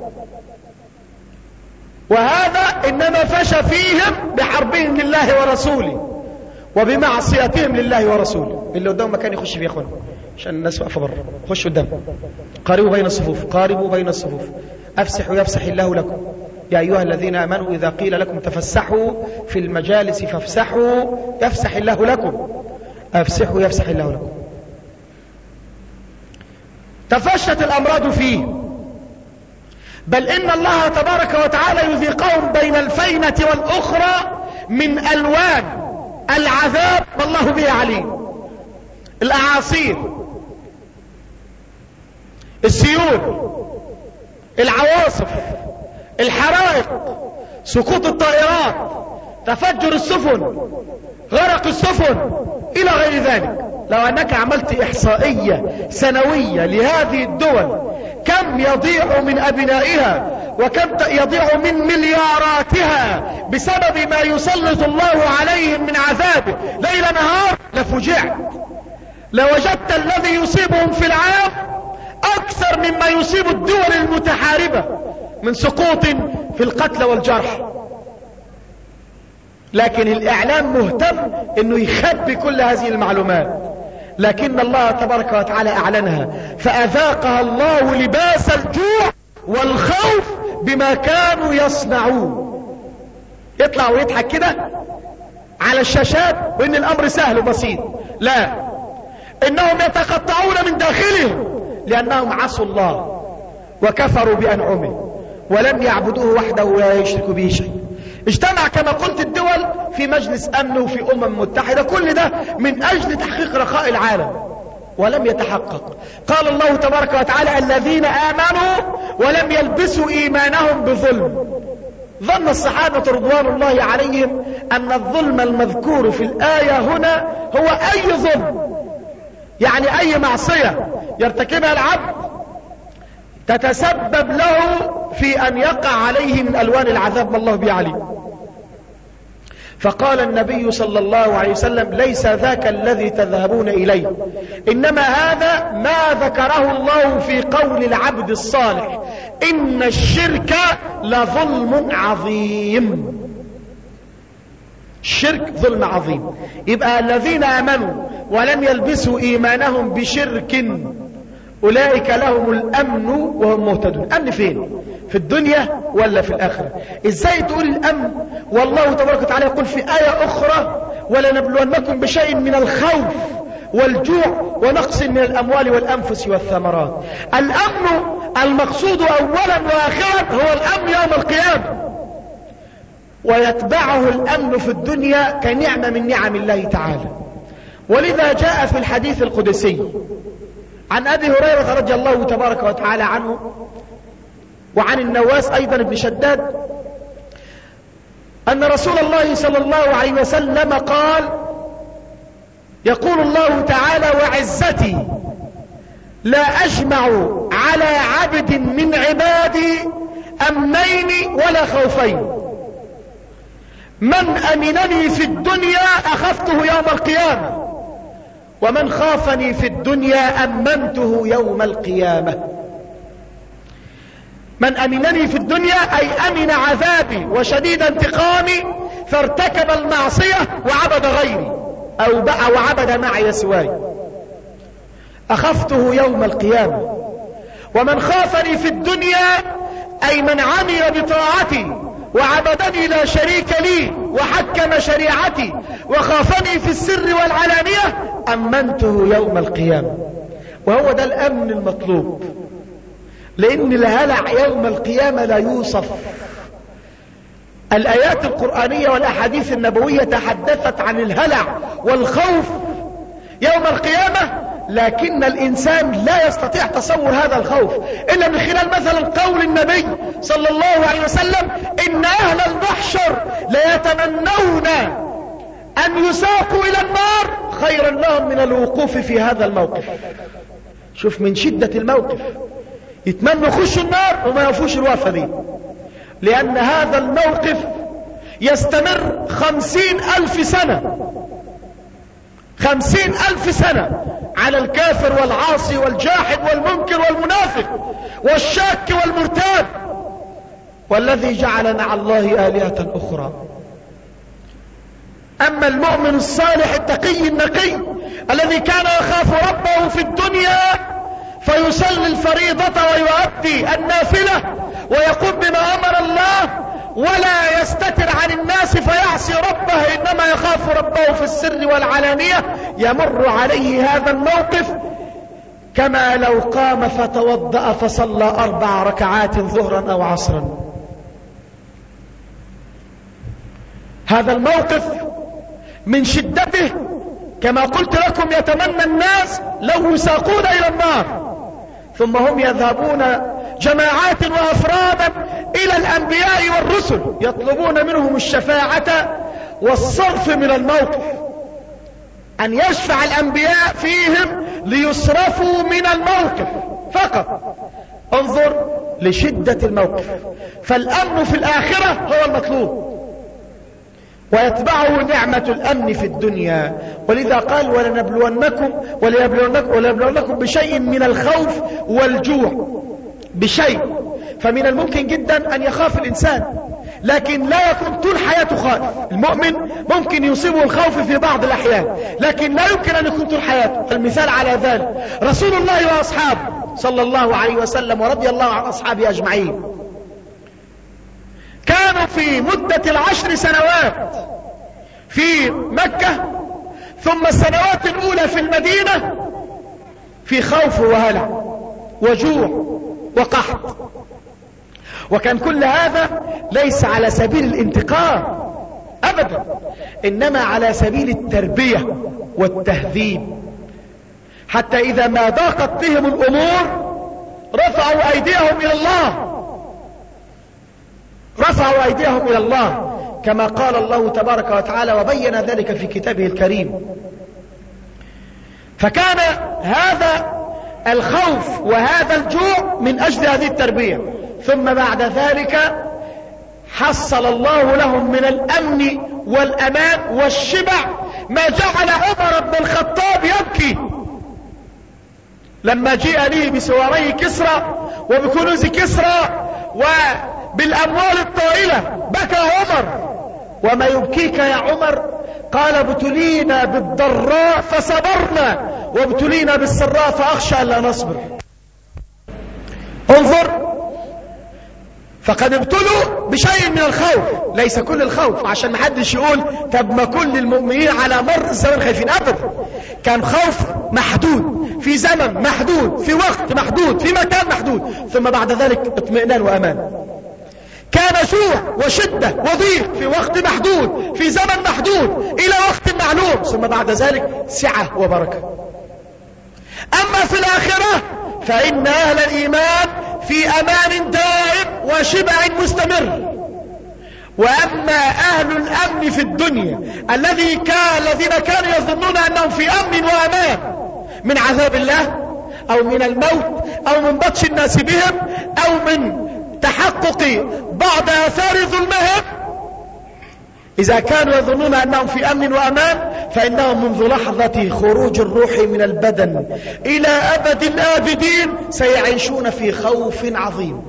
وهذا إنما فشى فيهم بحربهم لله ورسوله وبمعصيتهم لله ورسوله. اللي قدام مكان يخش فيه يا اخوانا عشان الناس واقفه بره. خشوا قدام، قاربوا بين الصفوف، قاربوا بين الصفوف. أفسحوا يفسح الله لكم يا أيها الذين آمنوا إذا قيل لكم تفسحوا في المجالس فافسحوا يفسح الله لكم. أفسحوا يفسح الله لكم. تفشت الأمراض فيه، بل إن الله تبارك وتعالى يذيقهم بين الفينة والأخرى من ألوان العذاب والله به عليم. الأعاصير، السيول، العواصف، الحرائق، سقوط الطائرات، تفجر السفن، غرق السفن، إلى غير ذلك. لو أنك عملت إحصائية سنوية لهذه الدول، كم يضيع من أبنائها وكم يضيع من ملياراتها بسبب ما يسلط الله عليهم من عذابه ليل نهار، لفجعت. لوجدت الذي يصيبهم في العام أكثر مما يصيب الدول المتحاربة من سقوط في القتل والجرح. لكن الإعلام مهتم أنه يخبي كل هذه المعلومات، لكن الله تبارك وتعالى أعلنها، فأذاقها الله لباس الجوع والخوف بما كانوا يصنعون. يطلع ويضحك كده على الشاشات وإن الأمر سهل وبسيط، لا، إنهم يتقطعون من داخلهم لأنهم عصوا الله وكفروا بأنعمه ولم يعبدوه وحده ولا يشركوا به شيء. اجتمع كما قلت الدول في مجلس أمن وفي متحدة، كل ده من أجل تحقيق رخاء العالم، ولم يتحقق. قال الله تبارك وتعالى: الذين آمنوا ولم يلبسوا إيمانهم بظلم. ظن الصحابة رضوان الله عليهم أن الظلم المذكور في الآية هنا هو أي ظلم، يعني أي معصية يرتكبها العبد تتسبب له في أن يقع عليه من ألوان العذاب ما الله به عليه. فقال النبي صلى الله عليه وسلم: ليس ذاك الذي تذهبون إليه، إنما هذا ما ذكره الله في قول العبد الصالح: إن الشرك لظلم عظيم. الشرك ظلم عظيم. يبقى الذين آمنوا ولم يلبسوا إيمانهم بشرك أولئك لهم الأمن وهم مهتدون. أمن فين؟ في الدنيا ولا في الآخرة؟ إزاي تقول الأمن والله تبارك وتعالى يقول في آية أخرى: ولنبلونكم بشيء من الخوف والجوع ونقص من الأموال والأنفس والثمرات. الأمن المقصود أولا وآخرا هو الأمن يوم القيامة، ويتبعه الأمن في الدنيا كنعمة من نعم الله تعالى. ولذا جاء في الحديث القدسي عن أبي هريرة رضي الله تبارك وتعالى عنه وعن النواس أيضا بن شداد أن رسول الله صلى الله عليه وسلم قال: يقول الله تعالى: وعزتي لا أجمع على عبد من عبادي أمنين ولا خوفين، من أمنني في الدنيا أخفته يوم القيامة، ومن خافني في الدنيا أمنته يوم القيامة. من أمنني في الدنيا أي أمن عذابي وشديد انتقامي فارتكب المعصية وعبد غيري أو وعبد معي سواي، أخفته يوم القيامة. ومن خافني في الدنيا أي من عمل بطاعتي وعبدني لا شريك لي وحكم شريعتي وخافني في السر والعلانية أمنته يوم القيامة. وهو ده الأمن المطلوب، لأن الهلع يوم القيامة لا يوصف. الآيات القرآنية والأحاديث النبوية تحدثت عن الهلع والخوف يوم القيامة، لكن الإنسان لا يستطيع تصور هذا الخوف إلا من خلال مثلا قول النبي صلى الله عليه وسلم: إن أهل المحشر ليتمنون أن يساقوا إلى النار خيرا لهم من الوقوف في هذا الموقف. شوف من شدة الموقف، يتمنوا يخشوا النار وما يفوش الوقفة دي، لأن هذا الموقف يستمر 50,000 سنة، 50,000 سنة على الكافر والعاصي والجاحد والمنكر والمنافق والشاك والمرتاب والذي جعل مع الله آلهة أخرى. أما المؤمن الصالح التقي النقي الذي كان يخاف ربه في الدنيا فيصلي الفريضة ويؤدي النافلة ويقوم بما أمر الله ولا يستتر عن الناس فيعصي ربه، إنما يخاف ربه في السر والعلانية، يمر عليه هذا الموقف كما لو قام فتوضأ فصلى 4 ركعات ظهرا أو عصرا. هذا الموقف من شدته كما قلت لكم يتمنى الناس لو يساقون إلى النار، ثم هم يذهبون جماعات وأفرادا إلى الأنبياء والرسل يطلبون منهم الشفاعة والصرف من الموقف، أن يشفع الأنبياء فيهم ليصرفوا من الموقف فقط. انظر لشدة الموقف، فالأمن في الآخرة هو المطلوب ويتبعه نعمة الأمن في الدنيا. ولذا قال: ولنبلونكم بشيء من الخوف والجوع. بشيء، فمن الممكن جدا أن يخاف الإنسان، لكن لا يكون طول حياته خائف. المؤمن ممكن يصيبه الخوف في بعض الأحيان، لكن لا يمكن أن يكون طول حياته. المثال على ذلك رسول الله وأصحابه صلى الله عليه وسلم ورضي الله عن أصحابه أجمعين. كانوا في مدة 10 سنوات في مكة، ثم السنوات الأولى في المدينة في خوف وهلع وجوع وقحط. وكان كل هذا ليس على سبيل الانتقام أبدا، إنما على سبيل التربية والتهذيب، حتى إذا ما ضاقت بهم الأمور رفعوا أيديهم إلى الله، رفعوا أيديهم إلى الله كما قال الله تبارك وتعالى وبين ذلك في كتابه الكريم. فكان هذا الخوف وهذا الجوع من أجل هذه التربية، ثم بعد ذلك حصل الله لهم من الأمن والأمان والشبع ما جعل عمر بن الخطاب يبكي لما جاء لي بسواري كسرى وبكنوز كسرى وبالأموال الطائلة، بكى عمر. وما يبكيك يا عمر؟ قال: ابتلينا بالضراء فصبرنا وابتلينا بالسراء فأخشى ألا نصبر. انظر، فقد ابتلوا بشيء من الخوف، ليس كل الخوف، عشان ما حدش يقول طب ما كل المؤمنين على مر الزمن خايفين، ابدا. كان خوف محدود في زمن محدود في وقت محدود في مكان محدود، ثم بعد ذلك اطمئنان وامان. كان جوع وشدة وضيق في وقت محدود في زمن محدود إلى وقت معلوم، ثم بعد ذلك سعة وبركة. أما في الآخرة فإن أهل الإيمان في أمان دائم وشبع مستمر، وأما أهل الأمن في الدنيا الذين كانوا يظنون أنهم في أمن وأمان من عذاب الله أو من الموت أو من بطش الناس بهم أو من تحقق بعض آثار ظلمهم، إذا كانوا يظنون أنهم في أمن وأمان فإنهم منذ لحظة خروج الروح من البدن إلى أبد الآبدين سيعيشون في خوف عظيم،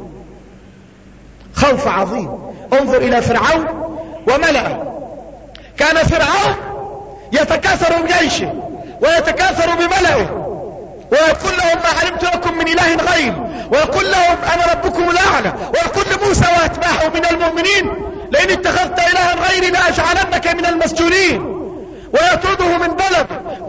خوف عظيم. انظر إلى فرعون وملأه. كان فرعون يتكاثر بجيشه ويتكاثر بملئه ويقول لهم ما علمت لكم من إله غير، ويقول لهم أنا ربكم الأعلى، ويقول لموسى وأتباعه من المؤمنين لئن اتخذت إلها غيري لأجعلنك من المسجونين، ويطرده من بلد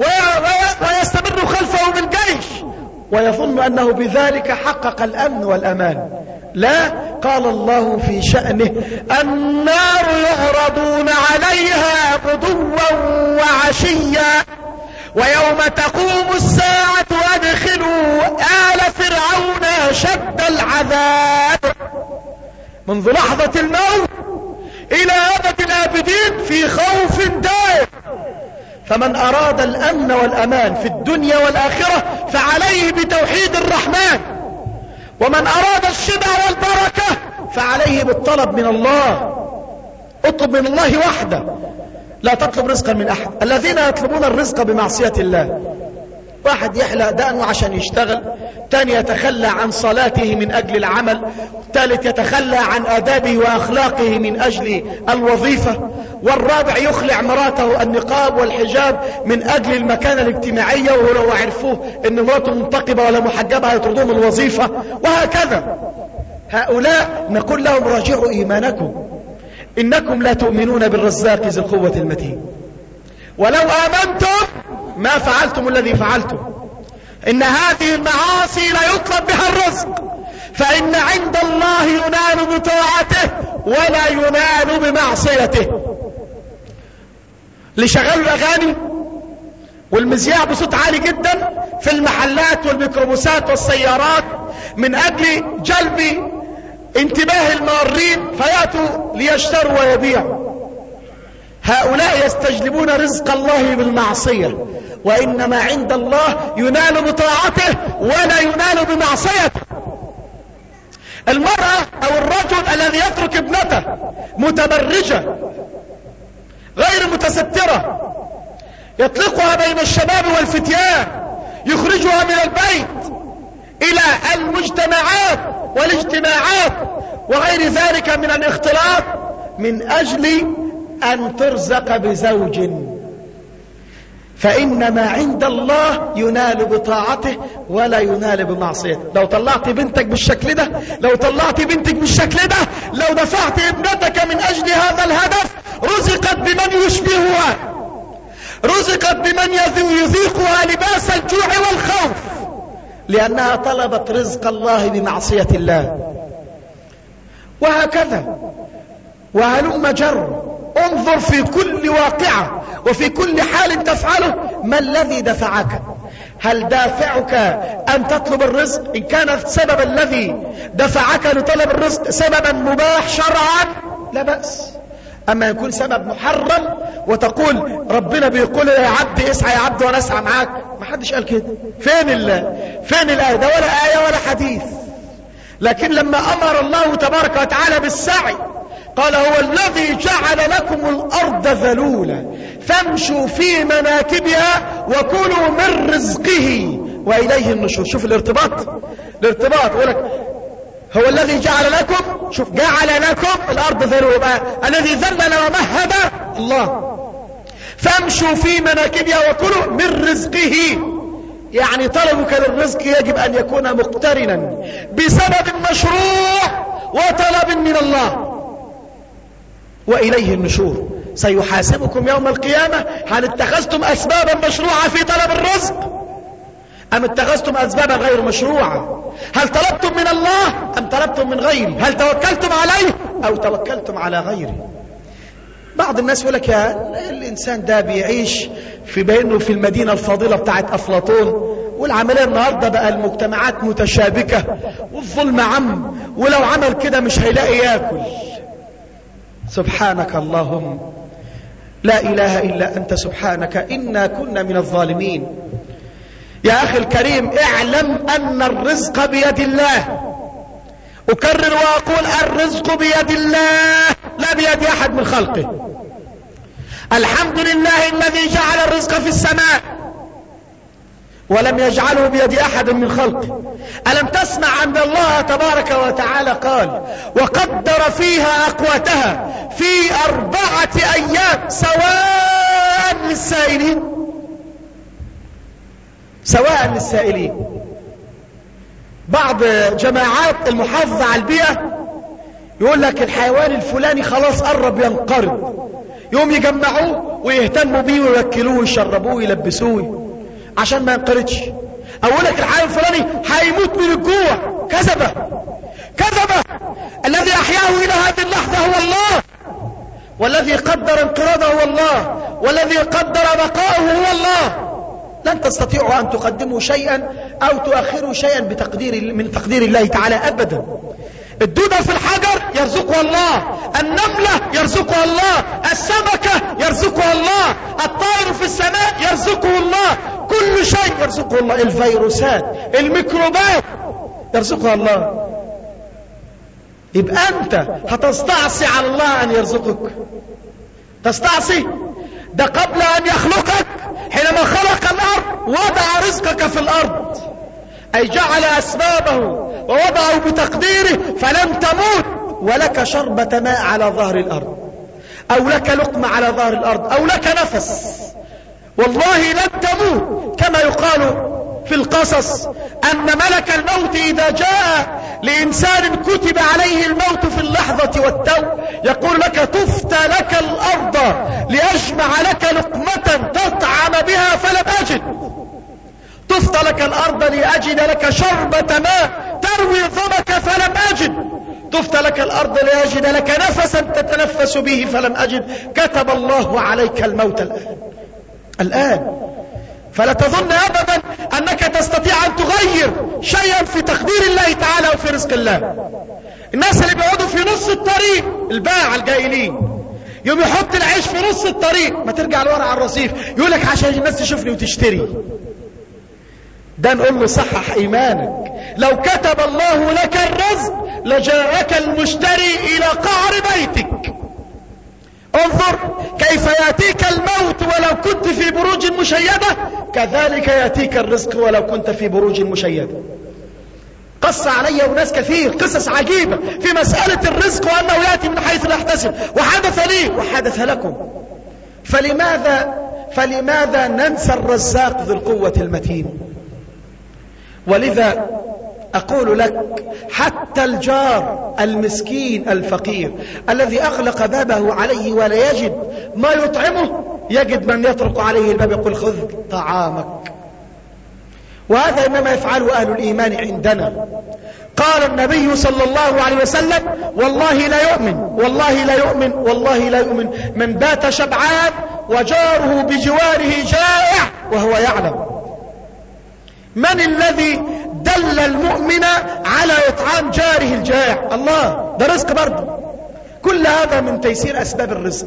ويستمر خلفه من جيش ويظن أنه بذلك حقق الأمن والأمان. لا، قال الله في شأنه النار يعرضون عليها غدوا وعشيا ويوم تقوم الساعة أدخلوا آل فرعون أشد العذاب. منذ لحظة الموت إلى أبد الآبدين في خوف دائم. فمن أراد الأمن والأمان في الدنيا والآخرة فعليه بتوحيد الرحمن، ومن أراد الشبع والبركة فعليه بالطلب من الله. اطلب من الله وحده، لا تطلب رزقا من أحد. الذين يطلبون الرزق بمعصية الله، واحد يحلق دقنه عشان يشتغل، تاني يتخلى عن صلاته من أجل العمل، ثالث يتخلى عن آدابه وأخلاقه من أجل الوظيفة، والرابع يخلع مراته النقاب والحجاب من أجل المكانة الاجتماعية، ولو عرفوه أن مراته منتقبة ولا محجبة هيطردوه من الوظيفة، وهكذا. هؤلاء نقول لهم راجعوا إيمانكم، إنكم لا تؤمنون بالرزاق ذي القوة المتين، ولو آمنتم ما فعلتم الذي فعلتم. إن هذه المعاصي لا يطلب بها الرزق، فإن عند الله ينال بطاعته ولا ينال بمعصيته. لشغلوا الأغاني والمذياع بصوت عالي جدا في المحلات والميكروبوسات والسيارات من أجل جلب انتباه المارين فيأتوا ليشتروا ويبيعوا. هؤلاء يستجلبون رزق الله بالمعصية، وإنما عند الله ينال بطاعته ولا ينال بمعصيته. المرأة أو الرجل الذي يترك ابنته متبرجة غير متسترة يطلقها بين الشباب والفتيان، يخرجها من البيت إلى المجتمعات والاجتماعات وغير ذلك من الاختلاط من أجل أن ترزق بزوج، فإنما عند الله ينال بطاعته ولا ينال بمعصيته. لو طلعت بنتك بالشكل ده، لو طلعت بنتك بالشكل ده، لو دفعت ابنتك من أجل هذا الهدف، رزقت بمن يشبهها، رزقت بمن يذيقها لباس الجوع والخوف، لأنها طلبت رزق الله بمعصية الله. وهكذا وهلم جر. انظر في كل واقعة وفي كل حال تفعله ما الذي دفعك. هل دافعك أن تطلب الرزق؟ إن كان السبب الذي دفعك لطلب الرزق سببا مباح شرعا لا بأس. أما يكون سبب محرم وتقول ربنا بيقول يا عبد اسعى يا عبد وانا اسعى معاك، ما حدش قال كده. فين الآية ده؟ ولا آية ولا حديث. لكن لما أمر الله تبارك وتعالى بالسعي قال هو الذي جعل لكم الأرض ذلولا فامشوا في مناكبها وكلوا من رزقه وإليه النشور. شوف الارتباط يقول لك هو الذي جعل لكم، شوف جعل لكم الأرض ذلولا، الذي ذلل ومهد الله. فامشوا في مناكبها وكلوا من رزقه، يعني طلبك للرزق يجب أن يكون مقترنا بسبب مشروع وطلب من الله، وإليه النشور. سيحاسبكم يوم القيامة هل اتخذتم أسبابا مشروعة في طلب الرزق أم اتخذتم أسبابا غير مشروعة؟ هل طلبتم من الله أم طلبتم من غيره؟ هل توكلتم عليه أو توكلتم على غيره؟ بعض الناس يقول لك يا الإنسان ده بيعيش في بينه في المدينة الفاضلة بتاعت أفلاطون، والعملية النهاردة بقى المجتمعات متشابكة والظلم عم، ولو عمل كده مش هيلاقي ياكل. سبحانك اللهم لا إله إلا أنت سبحانك إنا كنا من الظالمين. يا أخي الكريم، اعلم أن الرزق بيد الله. أكرر وأقول الرزق بيد الله لا بيد أحد من خلقه. الحمد لله الذي جعل الرزق في السماء ولم يجعله بيد أحد من خلقه. ألم تسمع أن الله تبارك وتعالى قال وقدر فيها أقواتها في 4 أيام سواء للسائلين؟ سواء للسائلين. بعض جماعات المحافظة على البيئة يقول لك الحيوان الفلاني خلاص قرب ينقرض، يوم يجمعوه ويهتموا بيه ويوكلوه ويشربوه ويلبسوه عشان ما ينقرضش. اقول لك الحيوان الفلاني هيموت من الجوع. كذبه كذبه. الذي احياه الى هذه اللحظه هو الله، والذي قدر انقراضه هو الله، والذي قدر بقاءه هو الله. لن تستطيعوا ان تقدموا شيئا او تؤخروا شيئا من تقدير الله تعالى ابدا. الدودة في الحجر يرزقها الله، النملة يرزقها الله، السمكة يرزقها الله، الطائر في السماء يرزقه الله، كل شيء يرزقه الله. الفيروسات، الميكروبات يرزقها الله. يبقى أنت هتستعصي على الله أن يرزقك؟ تستعصي؟ ده قبل أن يخلقك حينما خلق الأرض وضع رزقك في الأرض، أي جعل أسبابه ووضعه بتقديره، فلم تموت ولك شربة ماء على ظهر الأرض، أو لك لقمة على ظهر الأرض، أو لك نفس. والله لن تموت. كما يقال في القصص أن ملك الموت إذا جاء لإنسان كتب عليه الموت في اللحظة والتو يقول لك تفتى لك الأرض لأجمع لك لقمة تطعم بها فلم أجد، تفتى لك الأرض لأجد لك شربة ماء تروي ظمك فلم أجد، تفتى لك الأرض لأجد لك نفسا تتنفس به فلم أجد. كتب الله عليك الموت الآن. فلا تظن أبدا أنك تستطيع أن تغير شيئا في تقدير الله تعالى وفي رزق الله. الناس اللي بيقعدوا في نص الطريق، الباعة الجاهلين، يوم يحط العيش في نص الطريق، ما ترجع لورا على الرصيف، يقول لك عشان الناس تشوفني وتشتري. ده نقول له صحح إيمانك. لو كتب الله لك الرزق لجاءك المشتري إلى قعر بيتك. انظر كيف يأتيك الموت ولو كنت في بروج مشيدة، كذلك يأتيك الرزق ولو كنت في بروج مشيدة. قص علي وناس كثير قصص عجيبة في مسألة الرزق وأنه يأتي من حيث لا أحتسب، وحدث لي وحدث لكم. فلماذا ننسى الرزاق ذو القوة المتين؟ ولذا أقول لك حتى الجار المسكين الفقير الذي أغلق بابه عليه ولا يجد ما يطعمه، يجد من يطرق عليه الباب يقول خذ طعامك. وهذا إنما يفعله أهل الإيمان عندنا. قال النبي صلى الله عليه وسلم والله لا يؤمن والله لا يؤمن والله لا يؤمن من بات شبعان وجاره بجواره جائع وهو يعلم. من الذي دل المؤمن على إطعام جاره الجائع؟ الله. ده رزق برضه. كل هذا من تيسير أسباب الرزق.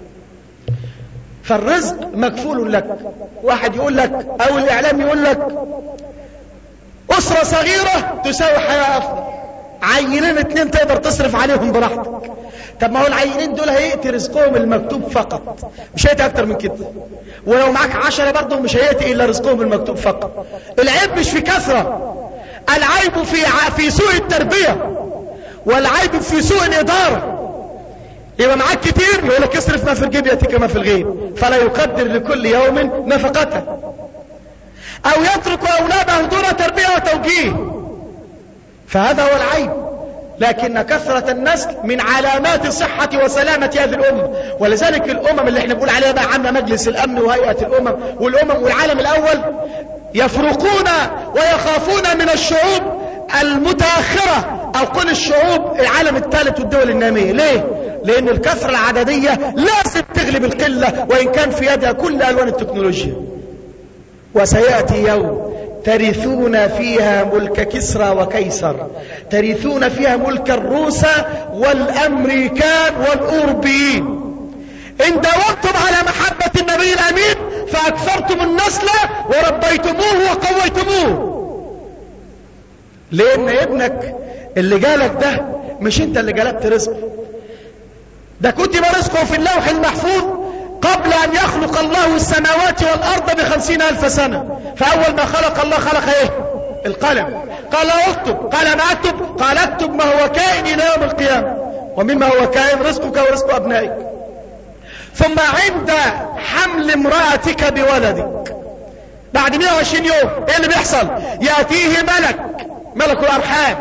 فالرزق مكفول لك. واحد يقول لك أو الإعلام يقول لك أسرة صغيرة تساوي حياة أفضل، عينين 2 تقدر تصرف عليهم براحتك. طب ما هو العينين دول هيأتي رزقهم المكتوب فقط، مش هيأتي أكتر من كده. ولو معك 10 برضه مش هيأتي إلا رزقهم المكتوب فقط. العيب مش في كثرة، العيب في سوء التربية، والعيب في سوء الإدارة. يبقى معاك كتير يقول لك اصرف ما في الجيب يأتيك ما في الغيب، فلا يقدر لكل يوم نفقته، أو يترك أولاده دون تربية وتوجيه، فهذا هو العيب. لكن كثرة النسل من علامات صحة وسلامة هذه الأمة. ولذلك الأمم اللي احنا بنقول عليها بقى عامة مجلس الأمن وهيئة الأمم والأمم والعالم الأول يفرقون ويخافون من الشعوب المتأخرة، أو كل الشعوب العالم الثالث والدول النامية. ليه؟ لأن الكثرة العددية لازم تغلب القلة وإن كان في يدها كل ألوان التكنولوجيا. وسيأتي يوم ترثون فيها ملك كسرى وكيسر، ترثون فيها ملك الروس والأمريكان والأوروبيين. إن داومتم على محبة النبي الأمين فأكثرتم النسل وربيتموه وقويتموه. لأن ابنك اللي جالك ده مش انت اللي جلبت رزقه، ده كتب رزقه في اللوح المحفوظ قبل أن يخلق الله السماوات والأرض ب50,000 سنة. فأول ما خلق الله خلق ايه؟ القلم. قال اكتب، قال ما اكتب؟ قال اكتب ما هو كائن إلى يوم القيامة، ومما هو كائن رزقك ورزق أبنائك. ثم عند حمل امرأتك بولدك بعد 120 يوم ايه اللي بيحصل؟ يأتيه ملك الأرحام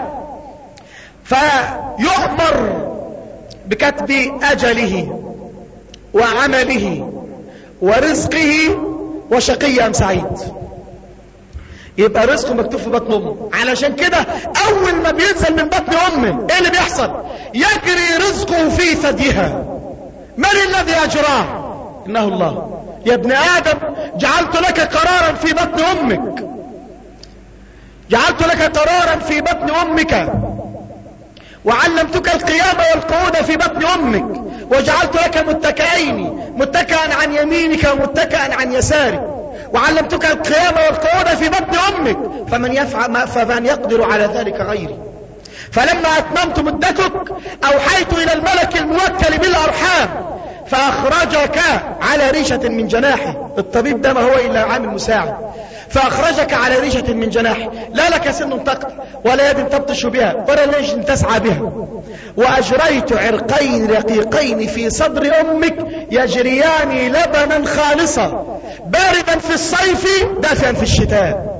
فيؤمر بكتب أجله وعمله ورزقه وشقي أم سعيد. يبقى رزقه مكتوب في بطن أمه. علشان كده أول ما بينزل من بطن أمه ايه اللي بيحصل؟ يجري رزقه في ثديها. من الذي أجراه؟ إنه الله. يا ابن آدم جعلت لك قرارا في بطن أمك، جعلت لك قرارا في بطن أمك، وعلمتك القيام والقعود في بطن أمك، وجعلت لك متكئين، متكئا عن يمينك ومتكئا عن يسارك، وعلمتك القيام والقعود في بطن أمك، فمن يقدر على ذلك غيري. فلما أتممت مدتك أوحيت إلى الملك الموكل بالأرحام فأخرجك على ريشة من جناحه. الطبيب ده ما هو إلا عامل مساعد. فأخرجك على ريشة من جناحه، لا لك سن تقطع ولا يد تبطش بها ولا رجل تسعى بها. وأجريت عرقين رقيقين في صدر أمك يجريان لبنا خالصا باردا في الصيف دافئا في الشتاء.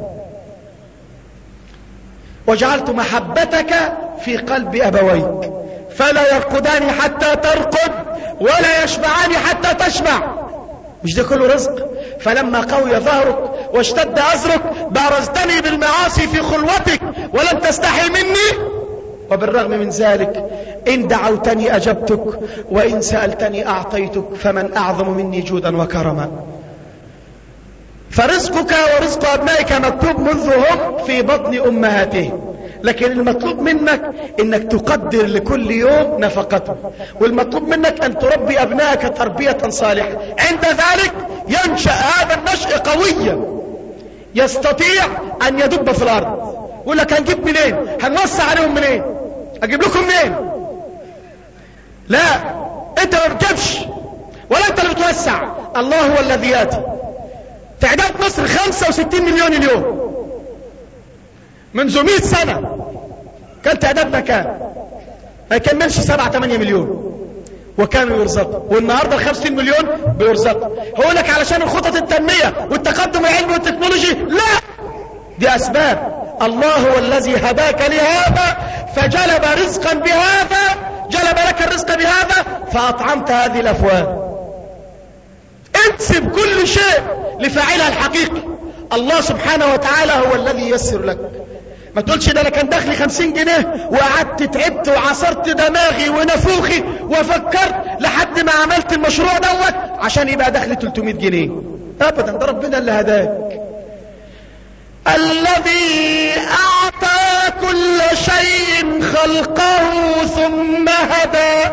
وجعلت محبتك في قلب أبويك فلا يرقدان حتى ترقد ولا يشبعان حتى تشبع. مش ده كله رزق؟ فلما قوي ظهرك واشتد أزرك بارزتني بالمعاصي في خلوتك ولن تستحي مني، وبالرغم من ذلك إن دعوتني أجبتك وإن سألتني أعطيتك، فمن أعظم مني جودا وكرما. فرزقك ورزق أبنائك مكتوب منذ هم في بطن أمهاتهم، لكن المطلوب منك انك تقدر لكل يوم نفقته، والمطلوب منك ان تربي ابنائك تربية صالحة. عند ذلك ينشأ هذا النشء قويا يستطيع ان يدب في الارض. يقول لك هنجيب منين؟ هنوسع عليهم منين؟ اجيب لكم منين؟ لا، انت ما بتجيبش ولا انت اللي بتوسع، الله هو الذي ياتي. تعداد مصر 65 مليون اليوم. منذ 100 سنة كان تعدادنا كام؟ ما يكملش 7-8 مليون وكانوا يرزقوا، والنهاردة 50 مليون بيرزقوا. هو لك علشان الخطط التنمية والتقدم العلمي والتكنولوجي؟ لا، دي أسباب. الله هو الذي هداك لهذا فجلب رزقا بهذا، جلب لك الرزق بهذا فأطعمت هذه الأفواه. انسب كل شيء لفاعلها الحقيقي. الله سبحانه وتعالى هو الذي ييسر لك. ما تقولش ده انا كان دخلي 50 جنيه وقعدت تعبت وعصرت دماغي ونفوخي وفكرت لحد ما عملت المشروع دوت عشان يبقى دخلي 300 جنيه. ابدا، ده ربنا اللي هداك. الذي اعطى كل شيء خلقه ثم هدى.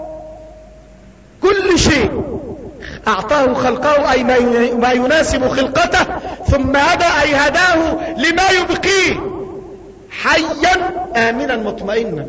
كل شيء اعطاه خلقه اي ما يناسب خلقته، ثم هدى اي هداه لما يبقيه حيا آمنا مطمئنا.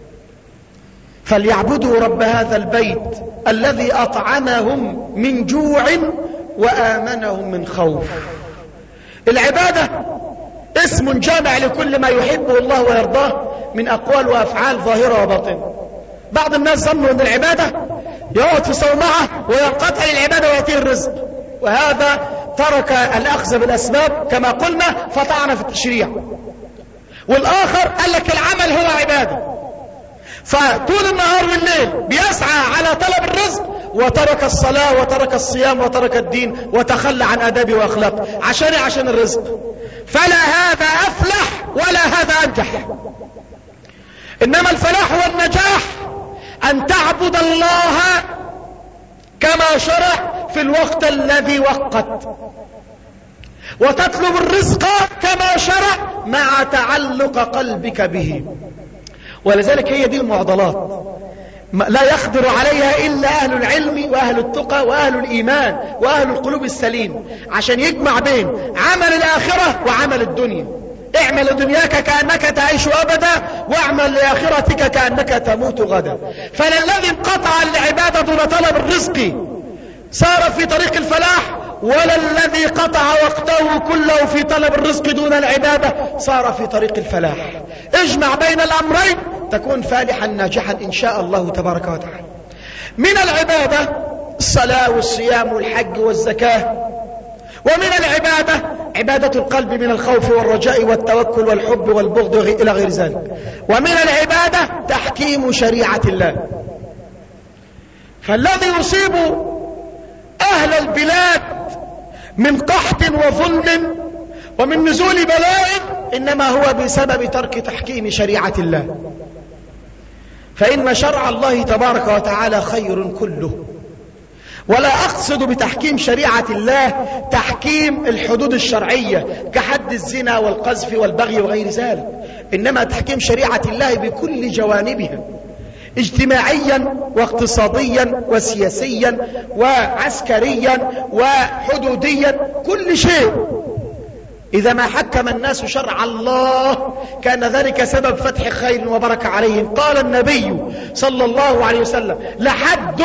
فليعبدوا رب هذا البيت الذي أطعمهم من جوع وآمنهم من خوف. العبادة اسم جامع لكل ما يحبه الله ويرضاه من أقوال وأفعال ظاهرة وباطنة. بعض الناس ظنوا أن العبادة يقعد في صومعة وينقطع العبادة ويأتيه الرزق، وهذا ترك الأخذ بالأسباب كما قلنا فطعن في التشريع. والآخر قال لك العمل هو عبادة، فطول النهار والليل بيسعى على طلب الرزق وترك الصلاة وترك الصيام وترك الدين وتخلى عن آدابه وأخلاقه عشان الرزق. فلا هذا أفلح ولا هذا أنجح. إنما الفلاح والنجاح أن تعبد الله كما شرع في الوقت الذي وقت، وتطلب الرزق كما شرع مع تعلق قلبك به. ولذلك هي دي المعضلات لا يقدر عليها إلا أهل العلم وأهل التقى وأهل الإيمان وأهل القلوب السليم، عشان يجمع بين عمل الآخرة وعمل الدنيا. اعمل دنياك كأنك تعيش أبدا، واعمل لآخرتك كأنك تموت غدا. فالذي انقطع العبادة دون طلب الرزق صار في طريق الفلاح، ولا الذي قطع وقته كله في طلب الرزق دون العبادة صار في طريق الفلاح. اجمع بين الأمرين تكون فالحا ناجحا إن شاء الله تبارك وتعالى. من العبادة الصلاة والصيام والحج والزكاة، ومن العبادة عبادة القلب من الخوف والرجاء والتوكل والحب والبغض إلى غير ذلك. ومن العبادة تحكيم شريعة الله. فالذي يصيب أهل البلاد من قحط وظلم ومن نزول بلاء إنما هو بسبب ترك تحكيم شريعة الله. فإن شرع الله تبارك وتعالى خير كله، ولا أقصد بتحكيم شريعة الله تحكيم الحدود الشرعية كحد الزنا والقذف والبغي وغير ذلك، إنما تحكيم شريعة الله بكل جوانبها، اجتماعيا واقتصاديا وسياسيا وعسكريا وحدوديا، كل شيء. إذا ما حكم الناس شرع الله كان ذلك سبب فتح خير وبركة عليهم. قال النبي صلى الله عليه وسلم: لحد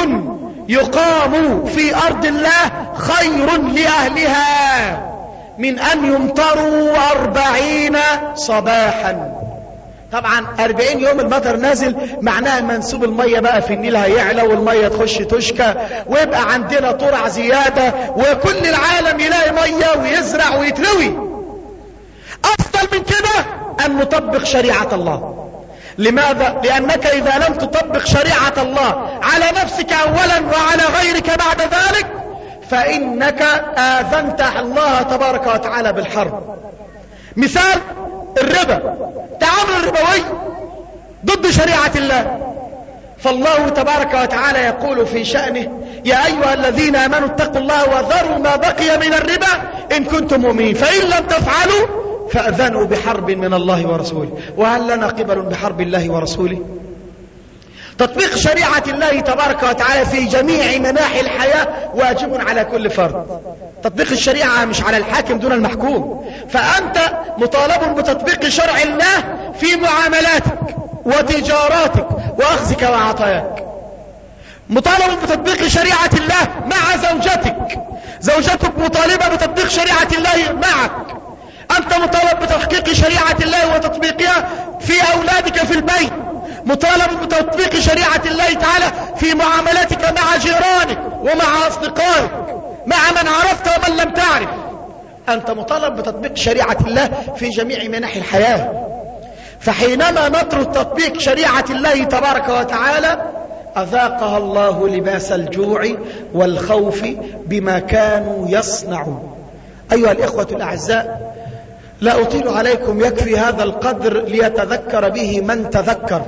يقام في أرض الله خير لأهلها من أن يمطروا 40 صباحا. طبعا 40 يوم المطر نازل معناها منسوب المية بقى في النيل هيعلى والمية تخش تشكى ويبقى عندنا ترع زيادة وكل العالم يلاقي مية ويزرع ويتروي. أفضل من كده أن نطبق شريعة الله. لماذا؟ لأنك إذا لم تطبق شريعة الله على نفسك أولا وعلى غيرك بعد ذلك فإنك آذنت الله تبارك وتعالى بالحرب. مثال الربا، التعامل الربوي ضد شريعة الله. فالله تبارك وتعالى يقول في شأنه: يا أيها الذين آمنوا اتقوا الله وذروا ما بقي من الربا إن كنتم مؤمنين فإن لم تفعلوا فأذنوا بحرب من الله ورسوله. وهل لنا قبل بحرب الله ورسوله؟ تطبيق شريعة الله تبارك وتعالى في جميع مناحي الحياة واجب على كل فرد. تطبيق الشريعة مش على الحاكم دون المحكوم. فأنت مطالب بتطبيق شرع الله في معاملاتك وتجاراتك وأخذك وعطاياك. مطالب بتطبيق شريعة الله مع زوجتك، زوجتك مطالبة بتطبيق شريعة الله معك. أنت مطالب بتحقيق شريعة الله وتطبيقها في أولادك في البيت، مطالب بتطبيق شريعة الله تعالى في معاملاتك مع جيرانك ومع أصدقائك، مع من عرفت ومن لم تعرف. أنت مطالب بتطبيق شريعة الله في جميع مناحي الحياة. فحينما نترك تطبيق شريعة الله تبارك وتعالى أذاقها الله لباس الجوع والخوف بما كانوا يصنعون. أيها الإخوة الأعزاء، لا أطيل عليكم، يكفي هذا القدر ليتذكر به من تذكر.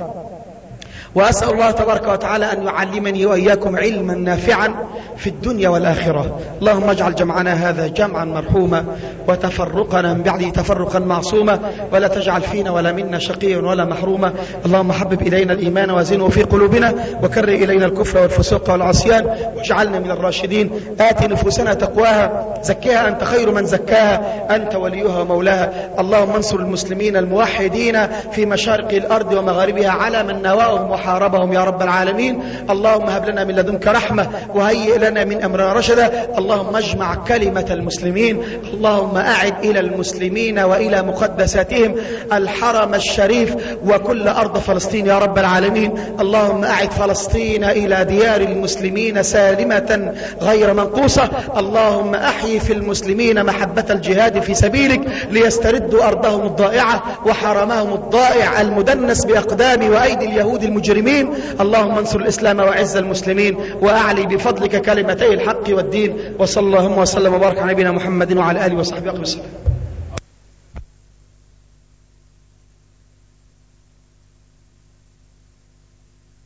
وأسأل الله تبارك وتعالى أن يعلمني وإياكم علما نافعا في الدنيا والآخرة. اللهم اجعل جمعنا هذا جمعا مرحوما وتفرقنا من بعده تفرقا معصوما، ولا تجعل فينا ولا منا شقيا ولا محروما. اللهم حبب إلينا الإيمان وزنه في قلوبنا، وكره إلينا الكفر والفسوق والعصيان، واجعلنا من الراشدين. آت نفوسنا تقواها، زكها أنت خير من زكاها، أنت وليها ومولاها. اللهم انصر المسلمين الموحدين في مشارق الأرض ومغاربها على من نواهم وحاربهم يا رب العالمين. اللهم هب لنا من لدنك رحمة وهيئ لنا من أمرنا رشدا. اللهم اجمع كلمة المسلمين. اللهم أعد إلى المسلمين وإلى مقدساتهم الحرم الشريف وكل أرض فلسطين يا رب العالمين. اللهم أعد فلسطين إلى ديار المسلمين سالمة غير منقوصة. اللهم أحيي في المسلمين محبة الجهاد في سبيلك ليستردوا أرضهم الضائعة وحرمهم الضائع المدنس بأقدام وأيدي اليهود المجرمين. اللهم انصر الإسلام وعز المسلمين وأعلي بفضلك كلمتي الحق والدين. وصلى اللهم وسلم وبارك على نبينا محمد وعلى آله وصحبه وسلم.